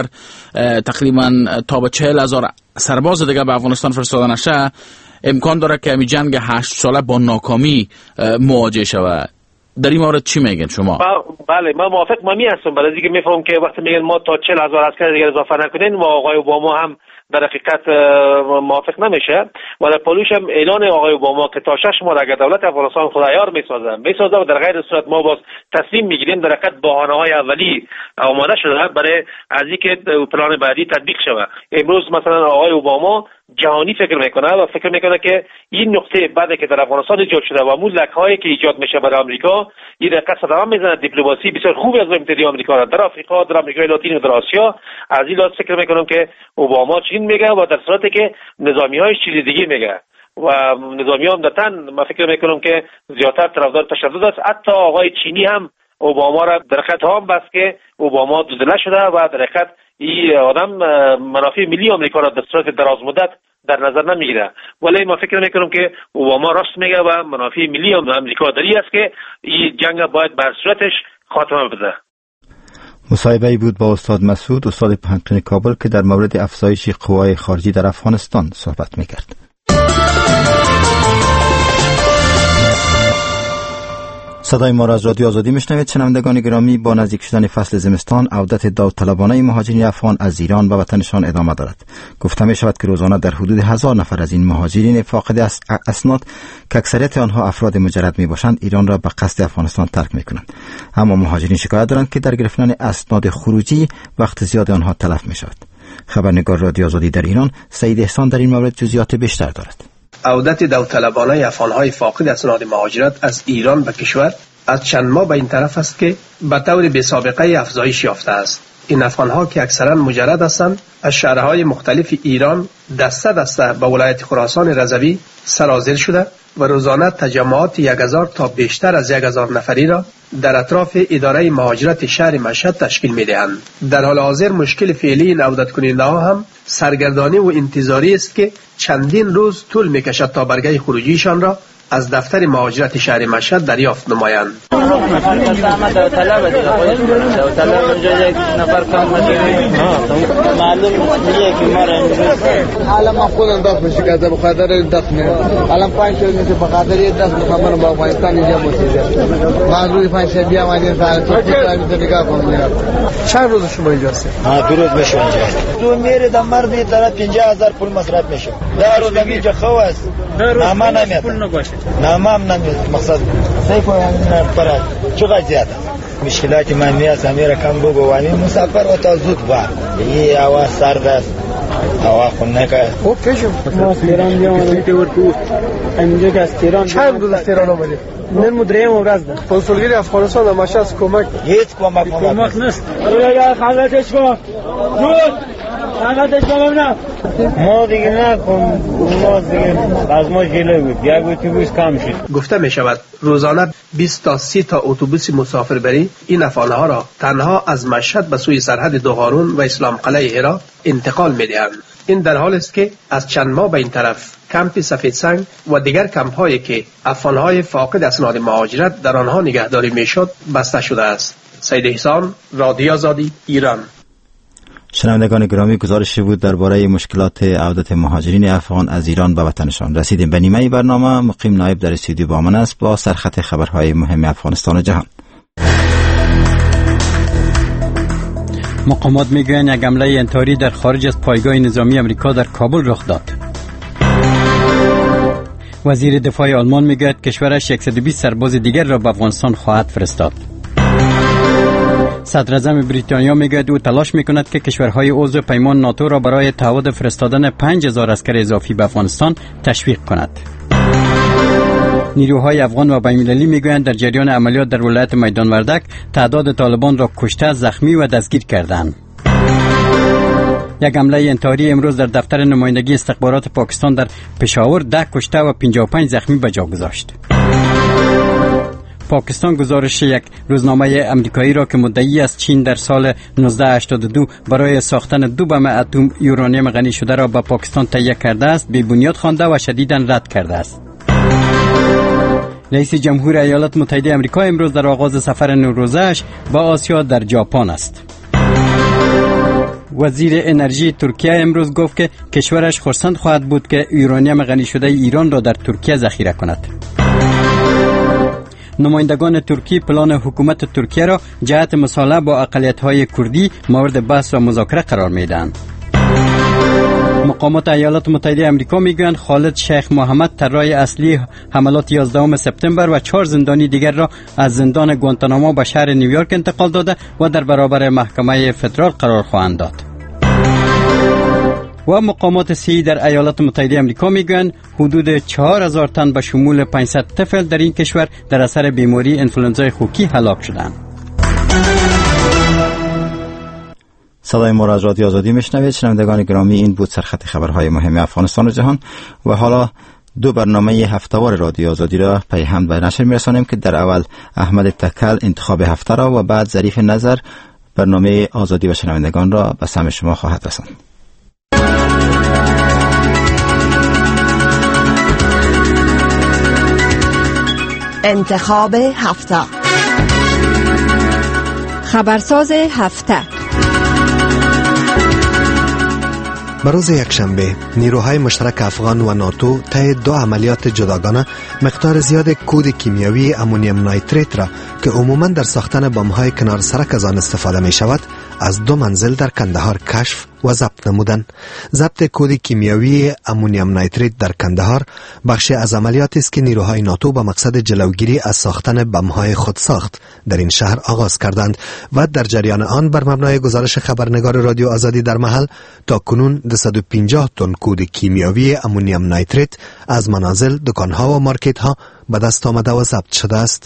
تقریبا تا به 40,000 سرباز دیگه به افغانستان فرستاده نشه، امکان داره که همین جنگ 8 ساله با ناکامی مواجه شود. در این مورد چی میگن شما؟ بله، من موافق هستم. برای اینکه میفهمم که وقتی میگن ما تا 40,000 عسکر دیگه اضافه نکنین و آقای اوباما هم در حقیقت موافق نمیشه و در پالوش هم اعلان آقای اوباما که تا 6 ماه اگر دولت افغانستان خود عیار میسازه و در غیر صورت ما باز تصمیم میگیریم، در حقیقت بهانه‌های اولی آماده شده برای از اینکه پلان بعدی تطبیق شود. امروز مثلا آقای اوباما جهانی فکر میکنه و فکر میکنه که این نقطه بعدی که در افغانستان ایجاد شده و اون لکه‌هایی که ایجاد میشه برای آمریکا، این دقیقاً صدام میزنه دیپلماسی بسیار خوبی از امتدادی آمریکا در افریقا، در آمریکای لاتین و در آسیا. از این لحاظ فکر میکنم که اوباما چین میگه و در صورتی که نظامی‌هاش چیز دیگه میگه و نظامی‌ها عمدتاً من فکر میکنم که زیادتر طرفدار تشدد است. حتی آقای چینی هم اوباما را در حقیقت هم بس که اوباما دودله شده و در حقیقت این آدم منافع ملی آمریکا را در صورت دراز مدت در نظر نمیگیره. ولی ما فکر میکنم که اوباما راست میگه و منافع ملی آمریکا داری است که این جنگ باید بر صورتش خاتمه بده. مصاحبه‌ای بود با استاد مسعود، استاد پوهنتون کابل، که در مورد افزایش قوای خارجی در افغانستان صحبت میکرد. صدای ما را از رادیو آزادی میشنوید. شنوندگان گرامی، با نزدیک شدن فصل زمستان عودت داوطلبانه مهاجرین افغان از ایران به وطنشان ادامه دارد. گفته می شود که روزانه در حدود 1000 نفر از این مهاجرین فاقد اسناد که اکثریت آنها افراد مجرد می باشند ایران را به قصد افغانستان ترک می کنند. اما مهاجرین شکایت دارند که در گرفتن اسناد خروجی وقت زیاد آنها تلف می شود. خبرنگار رادیو آزادی در ایران سعید احسان در این مورد جزئیات بیشتر دارد. عودت داوطلبانه افغان‌های فاقد اسناد مهاجرت از ایران به کشور از چند ماه به این طرف است که به طور بی‌سابقه افزایش یافته است. این افغانها که اکثرا مجرد هستند از شهرهای مختلف ایران دسته دسته به ولایت خراسان رضوی سرازیر شده و روزانه تجمعات 1000 تا بیشتر از 1000 نفری را در اطراف اداره مهاجرت شهر مشهد تشکیل می‌دهند. در حال حاضر مشکل فعلی این عودت کننده ها هم سرگردانی و انتظاری است که چندین روز طول می‌کشد تا برگه خروجیشان را از دفتر مهاجرت شهر مشهد دریافت نمایند. چند روز شما اینجا هستید؟ 2 روز میشه اینجا. تو میری در مردی طرف 50000 پول مصرف میشه. 10 روز اینجا خواست. نامه نمیاد. نامه نمیاد. مقصد سیکو برای چقدر زیاده. مشکلاتی من میاد میره کم بگو ولی مسافر و تا زود با. این هوا سرد است. هوا خنک است. خوب پیشم. ما تهران میام که ورکو. اینجا که از تهران. چند روز از تهران آمدید؟ نن مدریم ورځ ده. کنسولگری افغانستان د مشهد کمک هیڅ کومک نشته. یا خالتش کو. ما دیگه نکن ما دیگه از ما جلو بود یک اتوبوس کم شد. گفته می شود روزانه 20 تا 30 تا اتوبوس مسافربری این افغانها را تنها از مشهد به سوی سرحد دوغارون و اسلام قلعه هرات انتقال می دهند. این در حال است که از چند ماه به این طرف کمپ سفید سنگ و دیگر کمپ هایی که افغانهای فاقد اسناد مهاجرت در آنها نگهداری می شد بسته شده است. سید احسان، رادیو آزادی، ایران. شنوندگان گرامی، گزارشی بود درباره مشکلات عودت مهاجرین افغان از ایران به وطنشان. رسیدیم به نیمه برنامه. مقیم نایب در استودیو با من است با سرخط خبرهای مهم افغانستان و جهان. مقامات میگویند یک حمله انتحاری در خارج از پایگاه نظامی امریکا در کابل رخ داد. وزیر دفاع آلمان میگوید کشورش 120 سرباز دیگر را به افغانستان خواهد فرستاد. صدر اعظم بریتانیا میگوید او تلاش میکند که کشورهای عضو پیمان ناتو را برای تعهد فرستادن 5000 عسکر اضافی به افغانستان تشویق کند. نیروهای افغان و بین‌المللی میگویند در جریان عملیات در ولایت میدان وردک تعداد طالبان را کشته، زخمی و دستگیر کردند. یک حمله انتحاری امروز در دفتر نمایندگی استخبارات پاکستان در پشاور 10 کشته و 55 زخمی به جا گذاشت. پاکستان گزارش یک روزنامه امریکایی را که مدعی است چین در سال 1982 برای ساختن 2 بم اتم یورانیم غنی شده را به پاکستان تهیه کرده است بی بنیاد خوانده و شدیداً رد کرده است. رئیس جمهور ایالات متحده آمریکا امروز در آغاز سفر نوروزش با آسیا در ژاپن است. وزیر انرژی ترکیه امروز گفت که کشورش خرسند خواهد بود که یورانیم غنی شده ایران را در ترکیه ذخیره کند. نمایندگان ترکی پلان حکومت ترکیه را جهت مصالحه با اقلیت‌های کردی مورد بحث و مذاکره قرار می‌دهند. مقامات ایالات متحده آمریکا میگویند خالد شیخ محمد طراح اصلی حملات 11 سپتامبر و 4 زندانی دیگر را از زندان گوانتانامو به شهر نیویورک انتقال داده و در برابر محکمه فدرال قرار خواهند داد. و مقامات صحی در ایالات متحده آمریکا میگویند حدود 4000 تن به شمول 500 طفل در این کشور در اثر بیماری انفلوئنزای خوکی هلاک شدند. صدای ما را از رادیو آزادی میشنوید. شنوندگان گرامی، این بود سرخط خبرهای مهم افغانستان و جهان و حالا 2 برنامه هفته‌وار رادیو آزادی را پی هم به نشر میرسانیم که در اول احمد تکل انتخاب هفته را و بعد ظریف نظر برنامه آزادی و شنوندگان را به سمع شما خواهد رساند. انتخاب هفته. خبرساز هفته. بروز یکشنبه نیروهای مشترک افغان و ناتو طی 2 عملیات جداگانه مقدار زیاد کود کیمیاوی امونیم نایتریت را که عموما در ساختن بمب‌های کنار سرک از آن استفاده می شود از 2 منزل در کندهار کشف و ضبط نمودند. ضبط کود کیمیاوی امونیم نایتریت در کندهار بخشی از عملیاتی است که نیروهای ناتو با مقصد جلوگیری از ساختن بمب‌های خودساخت در این شهر آغاز کردند و در جریان آن بر مبنای گزارش خبرنگار رادیو آزادی در محل تا کنون 250 تن کود کیمیاوی امونیم نایتریت از منازل، دکان‌ها و مارکت‌ها به دست آمده و ضبط شده است.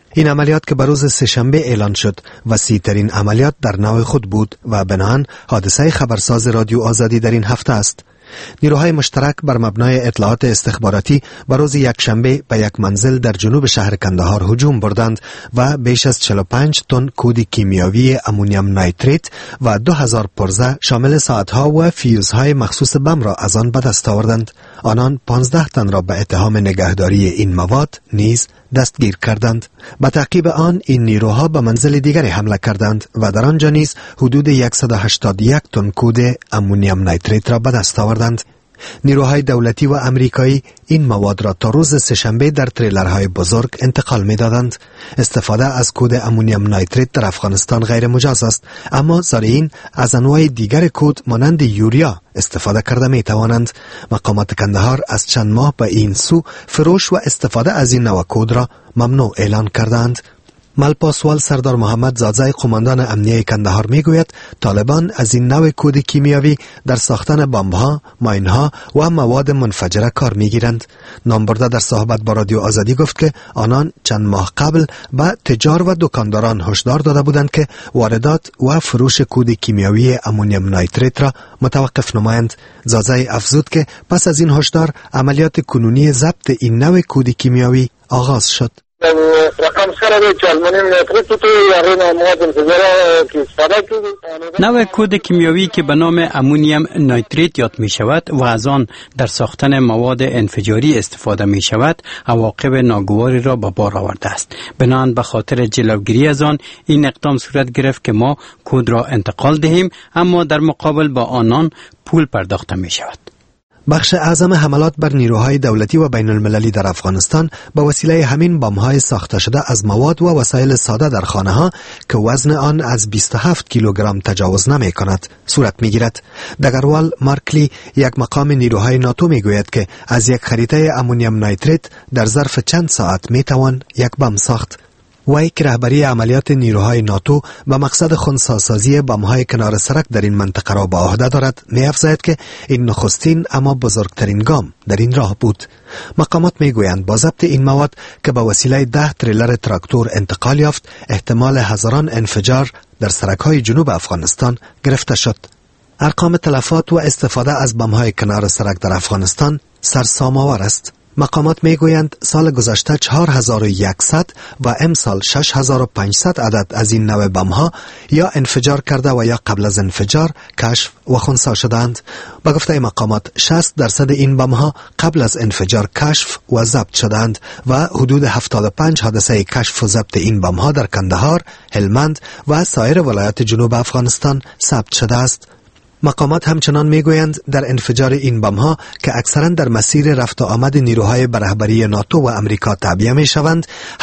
این عملیات که بروز سه‌شنبه اعلان شد وسیع‌ترین عملیات در نوع خود بود و بناهن حادثه خبرساز رادیو آزادی در این هفته است. نیروهای مشترک بر مبنای اطلاعات استخباراتی بروز یکشنبه به یک منزل در جنوب شهر کندهار هجوم بردند و بیش از 45 تن کود کیمیاوی امونیم نیتریت و 2000 پرزه شامل ساعتها و فیوزهای مخصوص بم را از آن به دست آوردند. آنان 15 تن را به اتهام نگهداری این مواد نیز دستگیر کردند. به تعقیب آن این نیروها به منزل دیگری حمله کردند و در آنجا نیز حدود 181 تن کود امونیم نیتریت را به دست آوردند. نیروهای دولتی و امریکایی این مواد را تا روز سه‌شنبه در تریلرهای بزرگ انتقال می دادند. استفاده از کود امونیم نیتریت در افغانستان غیر مجاز است، اما زارعین از انواع دیگر کود مانند یوریا استفاده کرده می توانند. مقامات کندهار از چند ماه به این سو فروش و استفاده از این نوع کود را ممنوع اعلان کردند. ملپاسوال سردار محمد زادزای قماندان امنیه کندهار میگوید طالبان از این نوع کود کیمیاوی در ساختن بمب‌ها، ماین‌ها و مواد منفجره کار میگیرند. نامبرده در صحبت با رادیو آزادی گفت که آنان چند ماه قبل به تجار و دکانداران هشدار داده بودند که واردات و فروش کود کیمیاوی امونیم نیتریت را متوقف نمایند. زادزای افزود که پس از این هشدار عملیات کنونی ضبط این نوع کود کیمیاوی آغاز شد. نوع کود کیمیاوی که به نام امونیم نیتریت یاد می شود و از آن در ساختن مواد انفجاری استفاده می شود عواقب ناگواری را به بار آورده است. بنابراین به خاطر جلوگیری از آن این اقدام صورت گرفت که ما کود را انتقال دهیم، اما در مقابل با آنان پول پرداخته می شود. بخش اعظم حملات بر نیروهای دولتی و بین المللی در افغانستان به وسیله همین بم‌های ساخته شده از مواد و وسایل ساده در خانه ها که وزن آن از 27 کیلوگرم تجاوز نمی کند صورت می گیرد. دگروال مارکلی یک مقام نیروهای ناتو می گوید که از یک خریطه امونیم نیتریت در ظرف چند ساعت می توان یک بم ساخت. وی که رهبری عملیات نیروهای ناتو به مقصد خنثی‌سازی بم‌های کنار سرک در این منطقه را به عهده دارد می‌افزاید که این نخستین اما بزرگترین گام در این راه بود. مقامات می‌گویند با ضبط این مواد که به وسیله 10 تریلر تراکتور انتقال یافت احتمال هزاران انفجار در سرک‌های جنوب افغانستان گرفته شد. ارقام تلفات و استفاده از بم‌های کنار سرک در افغانستان سرسام‌آور است. مقامات میگویند سال گذشته 4100 و امسال 6500 عدد از این نوع بم‌ها یا انفجار کرده و یا قبل از انفجار کشف و خنثی شدند. با گفته مقامات 60% این بم‌ها قبل از انفجار کشف و ضبط شدند و حدود 75 حادثه کشف و ضبط این بم‌ها در کندهار، هلمند و سایر ولایات جنوب افغانستان ثبت شده است. مقامات همچنان میگویند در انفجار این بم‌ها که اکثرا در مسیر رفت و آمد نیروهای به رهبری ناتو و امریکا تعبیه میشوند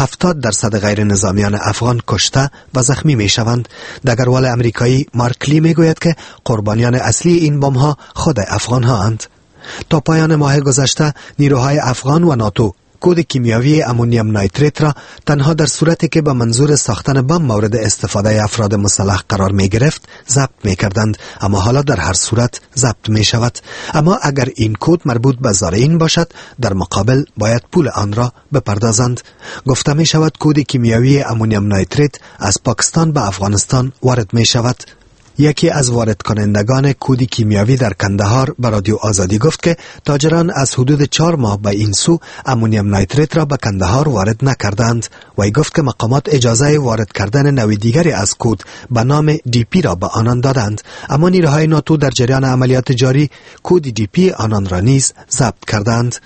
70% غیر نظامیان افغان کشته و زخمی میشوند. دگروال امریکایی مارکلی میگوید که قربانیان اصلی این بم‌ها خود افغان‌ها اند. تا پایان ماه گذشته نیروهای افغان و ناتو کود کیمیاوی امونیم نیتریت را تنها در صورتی که به منظور ساختن بم مورد استفاده افراد مسلح قرار می گرفت ضبط می کردند، اما حالا در هر صورت ضبط می شود. اما اگر این کود مربوط به زارعین باشد در مقابل باید پول آن را بپردازند. گفته می شود کود کیمیاوی امونیم نیتریت از پاکستان به افغانستان وارد می شود. یکی از وارد کنندگان کود کیمیاوی در کندهار به رادیو آزادی گفت که تاجران از حدود 4 ماه به این سو امونیم نیتریت را به کندهار وارد نکردند. وی گفت که مقامات اجازه وارد کردن نوع دیگری از کود به نام دی پی را به آنان دادند، اما نیروهای ناتو در جریان عملیات جاری کود دی پی آنان را نیز ضبط کردند.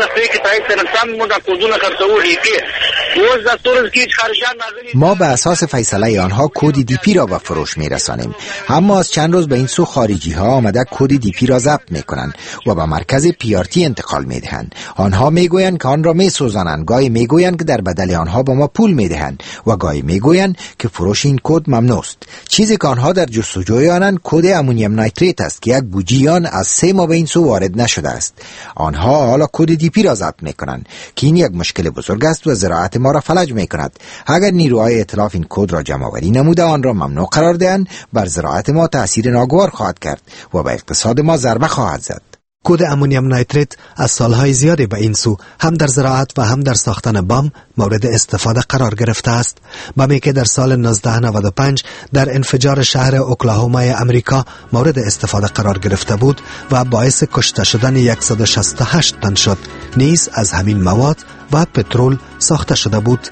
ما به اساس فیصله آنها کد دی پی را به فروش می رسانیم، اما از چند روز به این سو خارجی ها آمده کد دی پی را ضبط می کنند و به مرکز پی آر تی انتقال می دهند. آنها می گویند که آن را می سوزانند، گاهی می گویند که در بدل آنها به ما پول می دهند و گاهی می گویند که فروش این کد ممنوع است. چیزی که آنها در جستجوی آنند کد امونیم نیتریت است که یک بوجی آن از 3 ماه به این سو وارد نشده است. آنها حالا کد دی پی را ضبط می کنند که این یک مشکل بزرگ است و زراعت ما را فلج می کند. اگر نیروهای ائتلاف این کد را جمع آوری نموده آن را ممنوع قرار دهند بر زراعت ما تأثیر ناگوار خواهد کرد و به اقتصاد ما ضربه خواهد زد. کود امونیم نایتریت از سالهای زیادی به این سو هم در زراعت و هم در ساختن بام مورد استفاده قرار گرفته است. بامی که در سال 1995 در انفجار شهر اوکلاهوما امریکا مورد استفاده قرار گرفته بود و باعث کشته شدن 168 تن شد، نیز از همین مواد و پترول ساخته شده بود.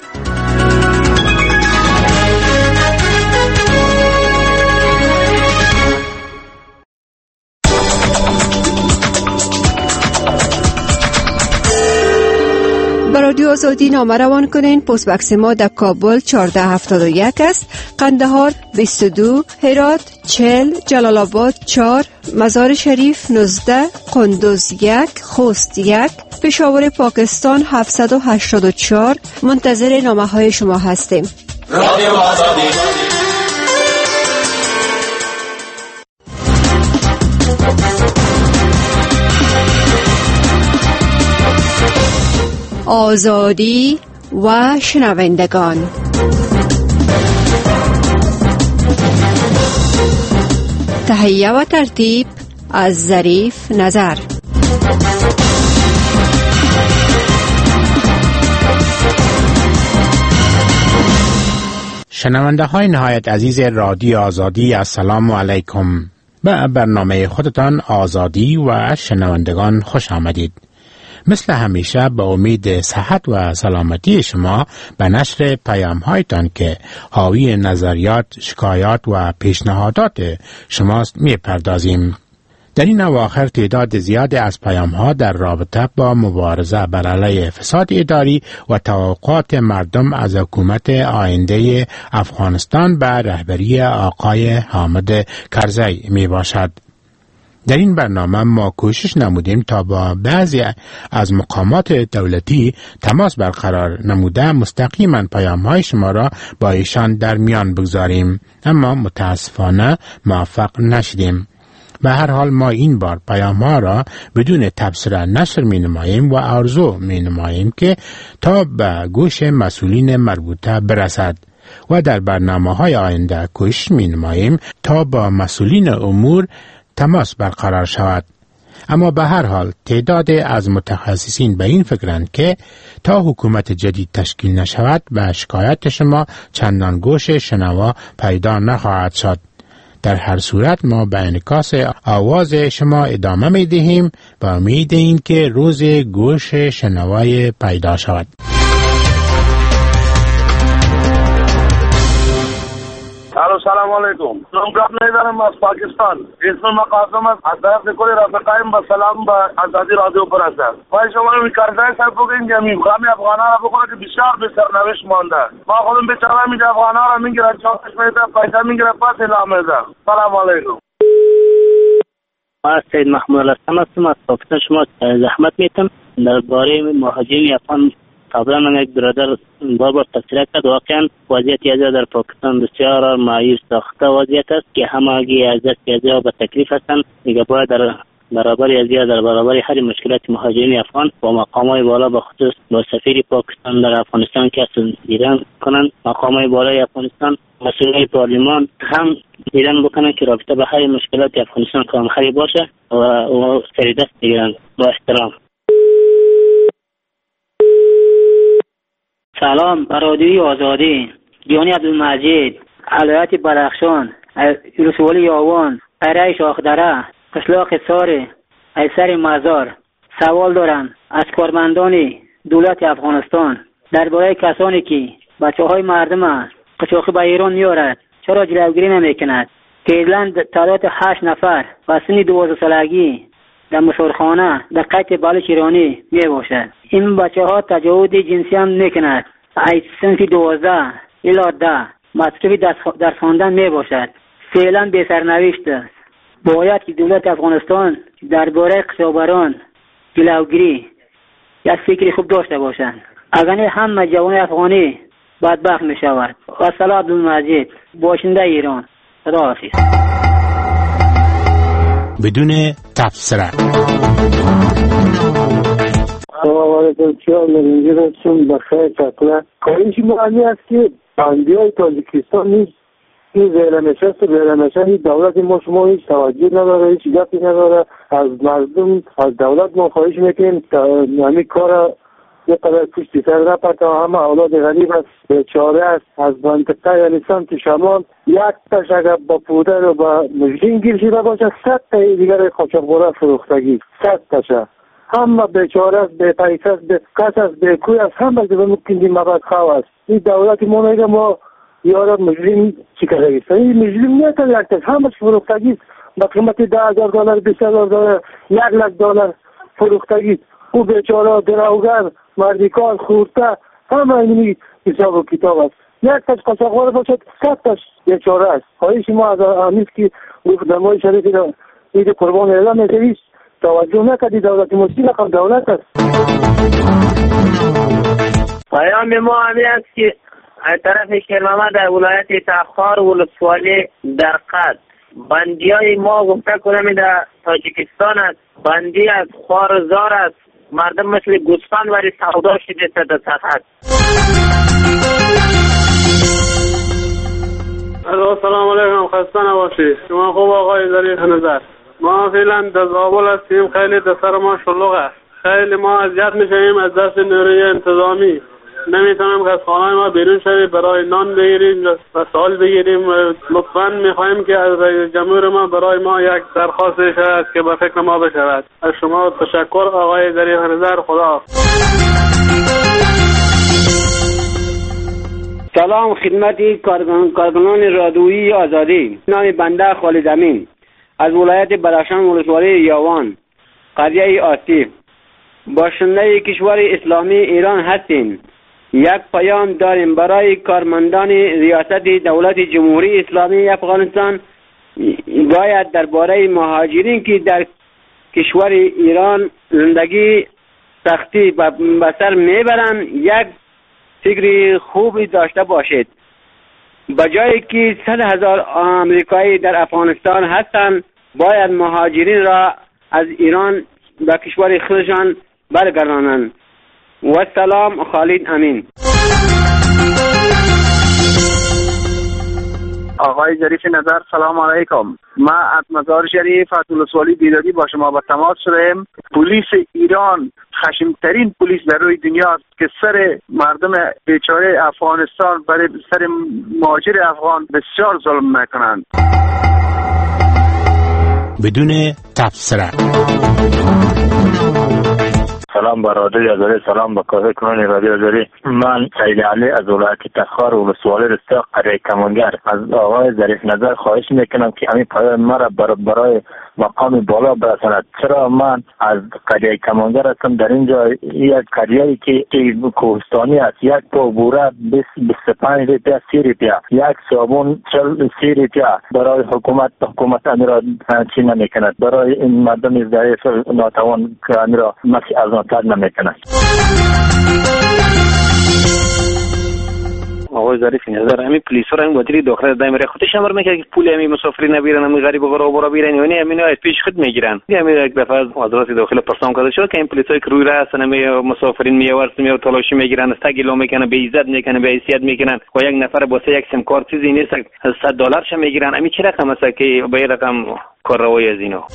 رادیو آزادی نامه روان کنین. پست بکس ما در کابل 1471 است، قندهار 22، هرات 40، جلال آباد 4، مزار شریف 19، قندوز 1، خوست 1، پشاور پاکستان 784. منتظر نامه های شما هستیم. رادیو آزادی. آزادی و شنوندگان، تهیه و ترتیب از ظریف نظر. شنونده های نهایت عزیز رادیو آزادی، السلام علیکم. به برنامه خودتان آزادی و شنوندگان خوش آمدید. مثل همیشه به امید صحت و سلامتی شما به نشر پیام‌هایتان که حاوی نظریات، شکایات و پیشنهادات شماست می‌پردازیم. در این اواخر تعداد زیادی از پیام‌ها در رابطه با مبارزه بر علیه فساد اداری و توقعات مردم از حکومت آینده افغانستان به رهبری آقای حامد کرزی می باشد. در این برنامه ما کوشش نمودیم تا با بعضی از مقامات دولتی تماس برقرار نموده مستقیما پیام‌های شما را با ایشان در میان بگذاریم، اما متاسفانه موفق نشدیم. به هر حال ما این بار پیام‌ها را بدون تبصره نشر می‌نماییم و آرزو می‌نماییم که تا به گوش مسئولین مربوطه برسد و در برنامه‌های آینده کوشش می‌نماییم تا با مسئولین امور تماس برقرار شود. اما به هر حال تعداد از متخصصین به این فکرند که تا حکومت جدید تشکیل نشود و شکایت شما چندان گوش شنوا پیدا نخواهد شد. در هر صورت ما به انعکاس آواز شما ادامه می دهیم و امید این که روز گوش شنوای پیدا شود. سلام علیکم. نام ندارم از پاکستان. اسم مقاصم از طرف کل رفقایم با سلام با آزادی رادیو پر هستم. پای شما رو می‌کردن صاحب بگین که می‌خوام افغانا را بکنه که بسیار به سرنوشت مانده. ما خودم بیچاره میگه افغانا را میگیره چاپش میده پیدا میگیره پس اعلام میده. سلام علیکم. ما سید محمود الاسلام هستم از پاکستان. شما زحمت میتم درباره مهاجرین افغان قبلا من یک برادر بار تفسیر کرد. واقعا وضعیت ازیا در پاکستان بسیار مایوس ساخته وضعیت است که همگی از دست ازیا به تکلیف هستند. دیگه باید در برابر ازیا در برابر هر مشکلات مهاجرین افغان با مقامات بالا به خصوص با سفیر پاکستان در افغانستان که دیدن کنند، مقامات بالای افغانستان، مسئولین پارلمان هم دیدن بکنن که رابطه به هر مشکلات افغانستان کامخری باشه و سری دست بگیرن با احترام. سلام، رادیوی آزادی. دیانی عبدالمجید، علایت بدخشان، رسولی یاوان، قریه شاخدره، قشلاق ساره، ایسر مزار. سوال دارم از کارمندان دولت افغانستان درباره کسانی که بچه های مردم قچاقی به ایران میارد چرا جلوگیری نمیکند؟ که ایلند تعداد 8 نفر و سن 12 سالگی در مشورخانه در قید بالش ایرانی می باشد. این بچه ها تجاوز جنسی هم میکند. از سنف 12 الی 10 مصرف در خواندن می باشد. فعلا به سرنوشت است. باید که دولت افغانستان درباره قصابران جلوگیری یک فکری خوب داشته باشند. اگر همه جوان افغانی بدبخت می شود. و سلام عبدالمجید، باشنده ایران. خداحافظ. بدون تفسیر. سلام علیکم. چیان نگیرم چون بخیر تکله کارش معنی است که بندی های تاجیکستان نیست این زیرنشست دولت ما شما هیچ توجه نداره، هیچ گپی نداره. از مردم، از دولت ما خواهش میکنیم همین کار یک قدر پشت سر نپرته. همه اولاد غریب است، بیچاره است. از منطقه یعنی سمت شمال یک تاش اگر با پودر و با مجرین گیر شده باشه 100 تا دیگر قاچاقبرا فروختگی 100 تاشه. همه بیچاره است، بی پیسه است، بی کس است، بی کوی است. همه که ممکن مباد خواه است. این دولت ما میگه ما یارا مجرم چی کرده است. این مجرم نیست، یک تاش همه فروختگی است با قیمت $10,000 $20,000 $100,000 فروختگی. او بیچاره دراوگر مردیکار خورده همه اینی حساب و کتاب است. یک تاش قاچاقبر باشد 100 تاش بیچاره است. خواهش ما از آمیز که دمای شریفی را عید قربان اعلام می‌کنید توجه نکردی. دولت مستی رقم دولت است. پیام ما همین است که از طرف کرمامه در ولایت تخار ولسوالی در قد بندی های ما گفته کنم در تاجیکستان است، بندی از خوارزار است، مردم مثل گوسفند ولی سودا شده در سرحد. سلام علیکم، خسته نباشید. شما خوب آقای ظریف نظر؟ ما فعلا در زابل هستیم، خیلی در سر ما شلوغ است، خیلی ما اذیت میشیم از دست نیروی انتظامی. نمیتونم که از خانه ما بیرون شویم برای نان بگیریم و سال بگیریم. لطفاً میخواهیم که از رئیس جمهور ما برای ما یک درخواست شود که به فکر ما بشود. از شما تشکر آقای ظریف نظر. خدا. سلام خدمت کارکنان رادیویی آزادی. نام بنده خالد امین از ولایت بدخشان ولسوالی یاوان قریه آسیف باشنده کشور اسلامی ایران هستیم. یک پیام داریم برای کارمندان ریاست دولت جمهوری اسلامی افغانستان. باید درباره مهاجرین که در کشور ایران زندگی سختی به سر میبرند یک فکر خوبی داشته باشید. بجایی که 100,000 آمریکایی در افغانستان هستند باید مهاجرین را از ایران به کشور خودشان برگردانند. و سلام، خالد امین. آقای ظریف نظر سلام علیکم. ما از مزار شریف از ولسوالی بیدادی با شما به تماس شدیم. پلیس ایران خشمترین پلیس در روی دنیا است که سر مردم بیچاره افغانستان برای سر مهاجر افغان بسیار ظلم میکنند. بدون تبصره. سلام به رادیو آزادی، سلام به کارکنان رادیو آزادی. من سید علی از ولایت تخار ولسوالی رستاق قریه کمانگر از آقای ظریف نظر خواهش میکنم که همین پیام مرا برای مقام بالا برساند. چرا من از قریه کمانگر هستم. در اینجا یک قریه‌ای که کوهستانی است، یک پا بوره 25 روپیه 30 روپیه، یک صابون 30 روپیه برای حکومت امیر را چی نمیکند. برای این مردم ضعیف ناتوان که امیر را مسی از ناتر نمیکند. آقای ظریف نظر همین پلیسا را این وزیر داخله دایره خودش امر میکنه که پول همین مسافرین نبیرن، همین غریب و غربا بیرن، یعنی همین از پیش خود میگیرن. همین یک دفعه از وزارت داخله پرسان کرده شد که این پلیسای که روی راه هستن همین مسافرین میورن تلاشی میگیرن، استگیلو میکنن، به عزت میکنن، به حیثیت میکنن و یک نفر واسه یک سیم کارت چیزی نیست $100 ش میگیرن. همین چه رقم است که به رقم کارروایی از اینا.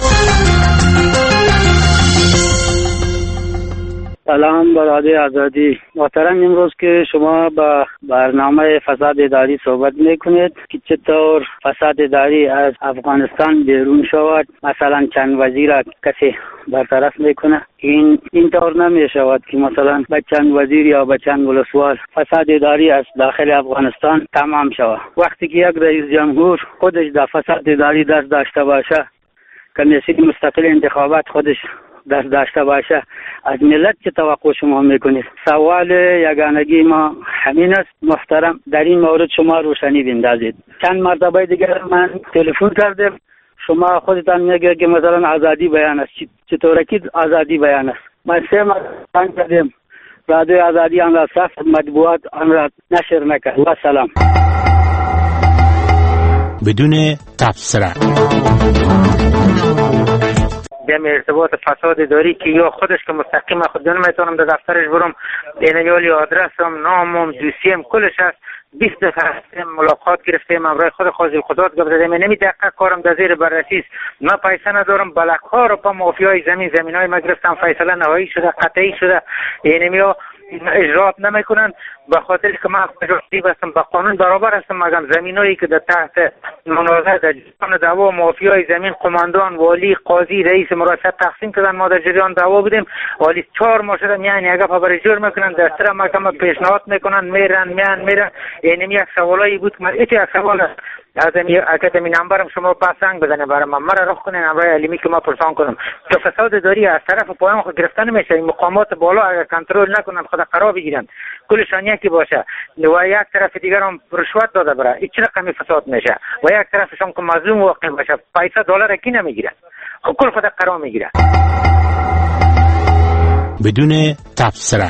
سلام برادر آزادی. محترم، امروز که شما با برنامه فساد اداری صحبت میکنید که چطور فساد اداری از افغانستان بیرون شود، مثلا چند وزیر کسی برطرف میکنه. این طور نمی شود که مثلا به چند وزیر یا به چند ولسوال فساد اداری از داخل افغانستان تمام شود. وقتی که یک رئیس جمهور خودش در فساد اداری دست داشته باشه، کمیسیون مستقل انتخابات خودش دست داشته باشه، از ملت چه توقع شما میکنید؟ سوال یگانگی ما همین است. محترم، در این مورد شما روشنی بندازید. چند مرتبه دیگر من تلفن کردم، شما خودتان میگه که مثلا آزادی بیان است. چطوره که آزادی بیان است؟ من 3 مرتبه کردم، رادیو آزادی آن را صف مطبوعات آن را نشر نکرد. و سلام. بدون تبصره. دم ارتباط فساد داری که یا خودش که مستقیم خود نمیتونم در دفترش برم، ایمیل یا آدرسم، نامم، دوسیم کلش هست، 20 دفعه ملاقات گرفتیم، امروز خود قاضی القضات گفت دادیم نمی دقیقه کارم در زیر بررسی است، من پیسه ندارم، بلک ها رو با مافیای زمینای ما گرفتم، فیصله نهایی شده، قطعی شده، یعنی اجرات نمیکنن به خاطر که من اجراتی هستم، با قانون برابر هستم، مگم زمینایی که در تحت منازعه در جریان دعوا مافیای زمین قماندان، والی، قاضی، رئیس مرافعت تقسیم کردن، ما در جریان دعوا بودیم، ولی 4 ماه شده یعنی اگه خبر جور میکنن، دستور محکمه پیشنهاد میکنن، میرن، یعنی یک سوالایی بود که من یک سوال از اکادمی نمبرم شما پاسنگ بزنه برای من مرا رخ کنین امروز علیمی که ما پرسان کنم که فساد داری از طرف پایان خود گرفتن نمیشه. این مقامات بالا اگر کنترل نکنن خود قرار بگیرن کلشان یکی باشه و یک طرف دیگر هم رشوت داده بره این چه رقمی فساد میشه و یک طرفشون که مظلوم واقع باشه پیسه دلار کی نمیگیره خب کل خود قرار میگیره بدون تبصره.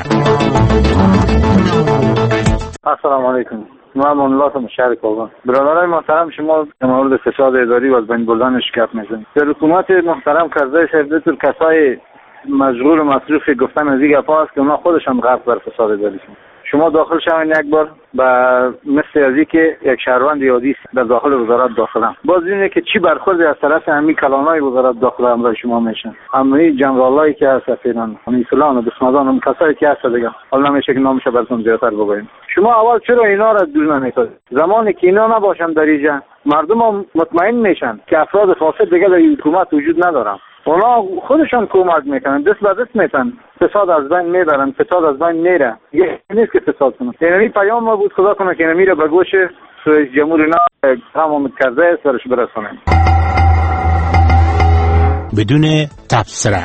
السلام علیکم. من الله مشارک آقا برادرای محترم، شما در مورد فساد اداری و از بین بردن شکایت می‌کنید. در حکومت محترم کرزی صاحب دو تر کسای مشغول و مصروف گفتن از این گپا است که اونا خودشان غرق در فساد اداری شدن. شما داخل شوین یک بار با مثل ازی که یک شهروند عادی در داخل وزارت داخلم باز اینه که چی برخوردی از طرف همین کلانای وزارت داخل امروز شما میشن، همین جنرالایی که هست فعلا، همین فلان و بسمدان هم کسایی که هست دیگه، حالا نمیشه که نامش براتون زیادتر بگویم. شما اول چرا اینا را دور نمیکنید؟ زمانی که اینا نباشن در اینجا مردم هم مطمئن میشن که افراد فاسد دیگه در حکومت وجود ندارن، اونا خودشان کمک میکنن، دست به دست میتن، فساد از بین میبرن، فساد از بین میره. یه نیست که فساد کنن. یعنی پیام ما بود خدا کنه که نمیره به گوش رئیس جمهور اینا تمام کرده سرش برسونه. بدون تبصره.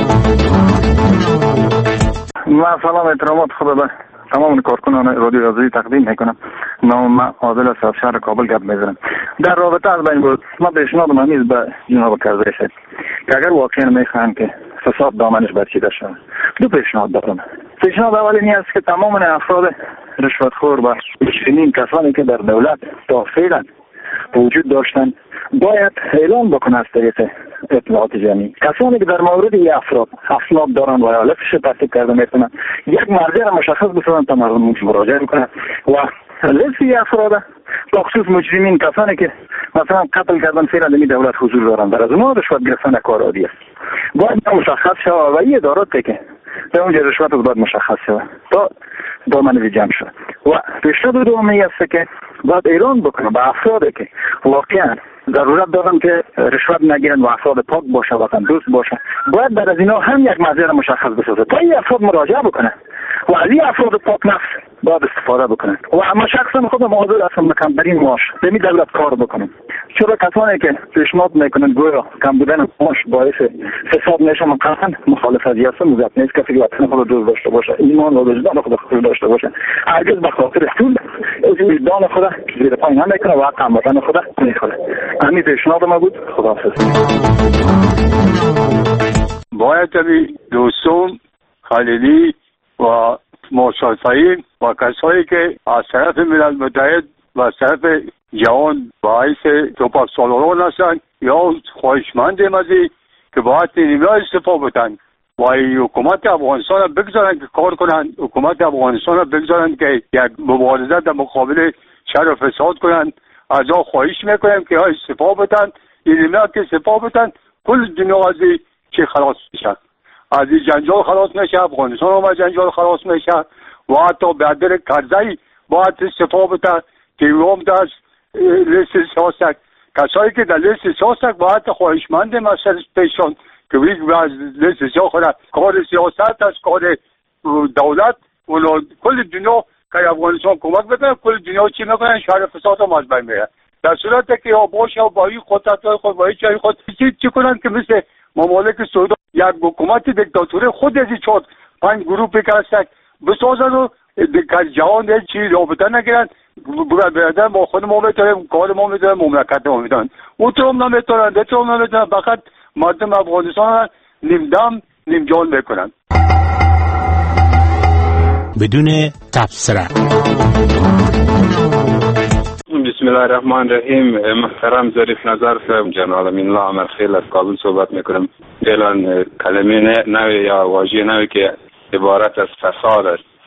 من سلام احترامات خدا به تمام کارکنان رادیو آزادی تقدیم میکنم. نام من عادل از شهر کابل گپ میزنم. در رابطه از بین بود ما پیشنهاد من به جناب کرزی شد که اگر واقعا میخوان که فساد دامنش برچیده شود دو پیشنهاد دارم. پیشنهاد اولی این است که تمام افراد رشوتخور و چنین کسانی که در دولت تا فعلا وجود داشتن باید اعلام بکنه از طریق اطلاعات جمعی. کسانی که در مورد این افراد اسناد دارن و حالتش تحقیق کرده میتونن یک مرجع را مشخص بسازن تا مردم مراجعه کنن و لیست افراد به خصوص مجرمین، کسانی که مثلا قتل کردن فعلا در دولت حضور دارن، در از اونها رشوت گرفتن کار عادی است، باید مشخص شود و این اداراتی که در اونجا رشوت باید مشخص شود تا دامن جمع شود. و پیشنهاد دومی است که باید اعلان بکنه به افرادی که واقعا ضرورت دارن که رشوت نگیرن و افراد پاک باشه و دوست باشه، باید بعد از اینا هم یک مرجع مشخص بسازه تا این افراد مراجعه بکنه و از این افراد پاک نفس باید استفاده بکنن. و اما شخصا خودم حاضر هستم کمترین معاش دمی دولت کار بکنم، چرا کسانی که پیشنهاد میکنن گویا کم بودن معاش باعث فساد میشه، من قطعا مخالف از هستم. مزیت نیست کسی که وطن خود دوست داشته باشه، ایمان و وجدان خود داشته باشه، هرگز به خاطر پول وجدان خود زیر پای نمیکنه و حق هموطن خود میخوره. همین پیشنهاد ما بود. خداحافظ. باید دوستان خلیلی و مشافعین و کسایی که از طرف ملل متحد و از طرف جهان باعث توپاک سالاران هستند یا خواهشمندیم از که باید اینها استفاده بتن و حکومت افغانستان بگذارن که کار کنن، حکومت افغانستان بگذارن که یک مبارزه در مقابل شر و فساد کنن. از آن خواهش میکنیم که استفاده بتن، اینها که استفاده بتن کل دنیا از چه خلاص میشه، از این جنجال خلاص میشه، افغانستان هم از جنجال خلاص میشه و حتی بیادر کرزی باید استفاده بتن که هم در لیست سیاست کسایی که در لیست سیاست باید خواهشمند مسئله پیشان که ویگ از لیست سیاست کار سیاست است، کار دولت و کل دنیا که افغانستان کمک بکنه، کل دنیا چی میکنن شهر فساد هم از بین میره. در صورتی که یا باشه و با این قدرت‌های خود با این چای خود چی کنن که مثل ممالک سعودی یک حکومت دیکتاتوری خود از چهار 5 گروه که هستند بسازن و در جهان چی رابطه نگیرن، برادر با خود ما میتونیم کار ما میتونیم مملکت ما میتونن او تو هم نمیتونن ده تو هم نمیتونن، فقط مردم افغانستان نیم دم نیم جان میکنن. بدون تبصره. بسم الله الرحمن الرحیم. محترم ظریف نظر صاحب، جناب امین الله عمرخیل از کابل صحبت میکنم. فعلا کلمه نوی یا واژه نوی که عبارت از فساد است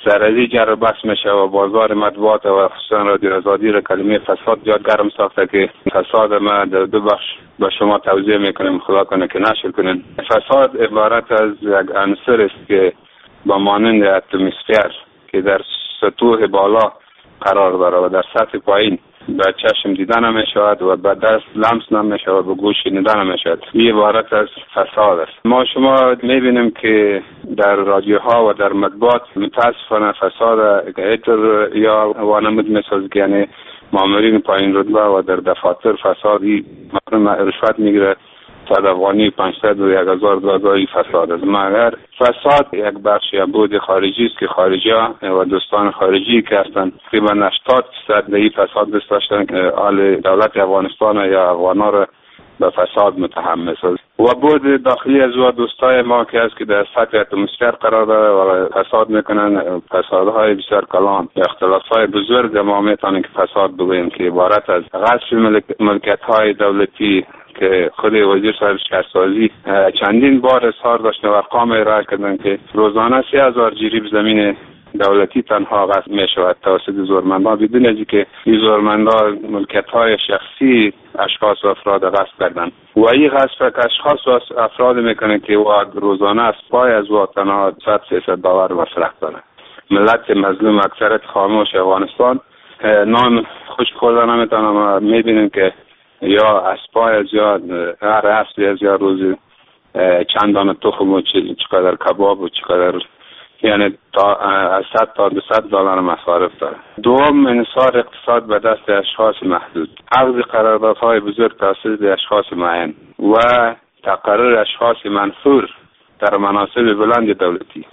سرازی جر بس میشه و بازار مطبوعات و خصوصا رادیو آزادی را کلمه فساد زیاد گرم ساخته که فساد ما در دو بخش به شما توضیح میکنیم، خدا کنه که نشر کنین. فساد عبارت از یک عنصر است که با مانند اتمسفر که در سطوح بالا قرار داره و در سطح پایین به چشم دیدن نمیشود و به دست لمس نمیشود و به گوش شنیدن نمیشود. این عبارت از فساد است. ما شما میبینیم که در رادیوها و در مطبوعات متاسفانه فساد ایتر یا وانمود میسازه که یعنی مامورین پایین رتبه و در دفاتر فسادی رشوت میگیره تا افغانی 500 و 1000 دلاری فساد است. مگر فساد یک بخش یا بود خارجی است که خارجی‌ها و دوستان خارجی که هستند تقریبا 80% این فساد داشتن که حال دولت افغانستان یا افغانا را به فساد متهم می‌سازد. و بود داخلی از و دوستای ما که است که در سطح اتمسفر قرار داره و فساد میکنن، فسادهای بسیار کلان، اختلافهای بزرگ ما میتونیم که فساد بگوییم که عبارت از غصب ملکیت‌های دولتی که خود وزیر صاحب شهرسازی چندین بار اظهار داشته و ارقام ارائه کردن که روزانه 3000 جریب زمین دولتی تنها غصب می شود توسط زورمندان بدون از اینکه این زورمندان ملکیت‌های شخصی اشخاص و افراد غصب کردن و این غصب که اشخاص و افراد میکنن که روزانه از پای از تنها 100-300 دلار مصرف کنه. ملت مظلوم اکثریت خاموش افغانستان نان خوش خوردن نمیتونن. میبینیم که یا اسپای یا هر اصلی از یا روزی چند دانه تخم و چقدر کباب و چقدر یعنی تا 100 تا 200 دلار مصارف داره. دوم انحصار اقتصاد به دست اشخاص محدود، عقد قراردادهای بزرگ توسط اشخاص معین و تقرر اشخاص منصور در مناصب بلند دولتی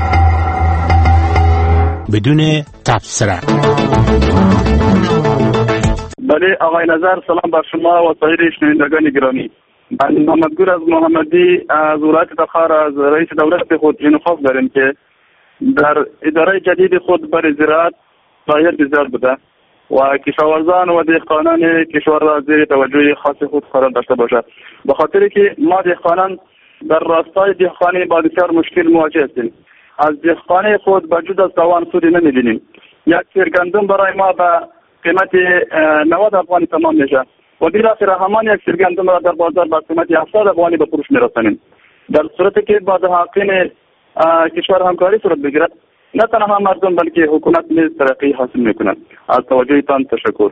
بدون تبصره. بله آقای نظر، سلام بر شما و سایر شنوندگان گرامی. من محمدگور از محمدی از ولایت تخار از رئیس دولت خود انتخاب داریم که در اداره جدید خود برای زراعت ظاهر بسیار بوده و کشاورزان و دهقانان کشور را زیر توجه خاص خود قرار داشته باشد، به خاطر که ما دهقانان در راستای دهقانی با بسیار مشکل مواجه هستیم. از دهقانی خود به جز از تاوان سودی نمیبینیم. یک سیر گندم برای ما به قیمت 90 افغانی تمام میشه و بالاخره همان یک سیر گندم را در بازار به قیمت 70 افغانی به فروش میرسانیم. در صورتی که با دهقان کشور همکاری صورت بگیرد، نه تنها مردم بلکه حکومت نیز ترقی حاصل میکنند. از توجهتان تشکر.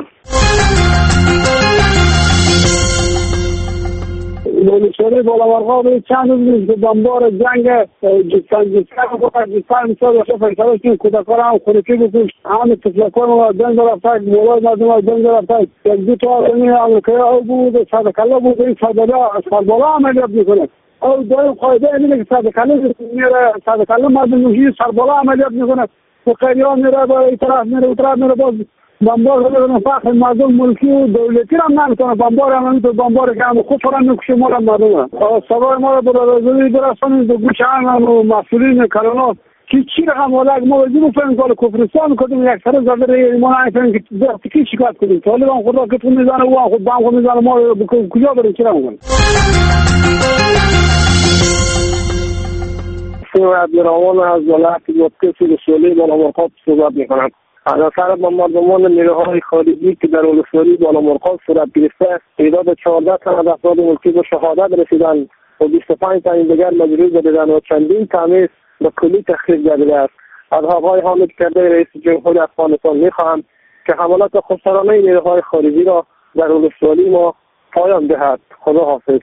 دانشوری بالاورقا چند روز بمبار جنگ جستان مثال داشته فیصله که کودکان هم خونکی بکنش همه تفلکان و جنگ رفتک مولای مردم و جنگ رفتک یک دو تا آدمی امریکایی او بود صدقاله بود این سربالا عملیات میکنه او دایم قایده اینه که صدقاله مردم نوشی سربالا عملیات میکنه و قیریان میره با این طرف میره باز بمبار رو فقط مردم ملکی و دولتی هم نمیتونه بمبار هم نمیتونه بمبار که هم خود فرم میکشه ما هم مردم سوای ما رو برای برسانید به گوش هم و مسئولین کرونا که چی رقم والا ما وزیر بفهمیم که کفرستان کدوم یک سر زده رایی ما نمیتونیم که کی شکایت کنیم طالبان خود را کتون میزنه و خود بام خود میزنه ما رو کجا بریم چی رقم کنیم سوی عبدالرحمن از ولایت گفتگوی رسولی بالاورقا صحبت میکنم. از اثر بمباردمان نیروهای خارجی که در ولسوالی بالاورقا صورت گرفته تعداد 14 تن از افراد ملکی به شهادت رسیدند و 25 تن دیگر مجروح گردیدند و چندین تمیز به کلی تخریب گردیده است. از آقای حامد کرده رئیس جمهور افغانستان میخواهم که حملات خسرانه نیروهای خارجی را در ولسوالی ما پایان دهد. خدا حافظ.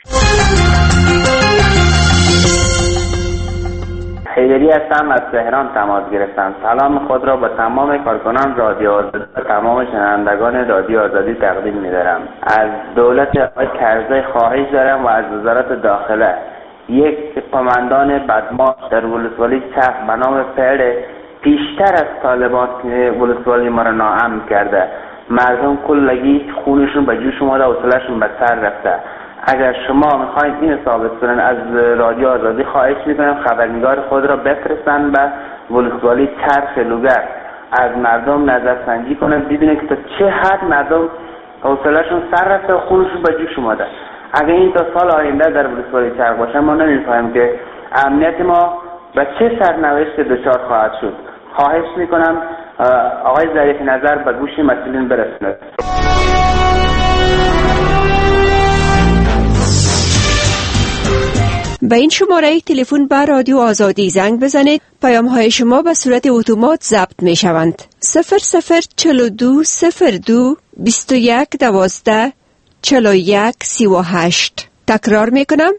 حیدری هستم، از تهران تماس گرفتم. سلام خود را به تمام کارکنان رادیو آزادی و تمام شنوندگان رادیو آزادی تقدیم می‌دارم. از دولت آقای کرزی خواهش دارم و از وزارت داخله یک قماندان بدماش در ولسوالی چرخ به نام فعل پیشتر از طالبان که ولسوالی ما را ناامن کرده. مردم کلگی خونشون به جوش اومده و حوصله‌شون به سر رفته. اگر شما میخواید این ثابت کنن از رادیو آزادی خواهش میکنم خبرنگار خود را بفرستن به ولسوالی چرخ لوگر، از مردم نظرسنجی کنن ببینن که تا چه حد مردم حوصله‌شون سر رفته و خونشون به جوش اومده. اگر این تا سال آینده در ولسوالی چرخ باشه ما نمیفهمیم که امنیت ما به چه سرنوشت دچار خواهد شد. خواهش میکنم آقای ظریف نظر به گوش مسئولین برساند. به این شماره تلفن به رادیو آزادی زنگ بزنید. پیام های شما به صورت اتومات ضبط می شوند. 0042 02 21 12 41 38. تکرار می کنم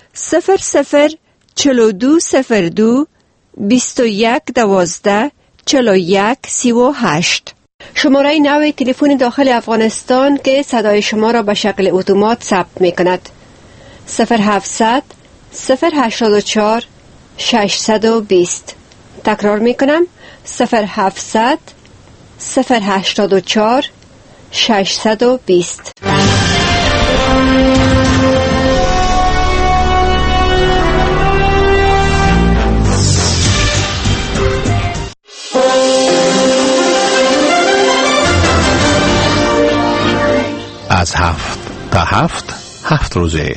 0042 02 21 12 41 38. شماره نوی تلفن داخل افغانستان که صدای شما را به شکل اتومات ثبت می کند 0700 084 620. تکرار می کنم 0700 084 620. از 7 تا 7 روزه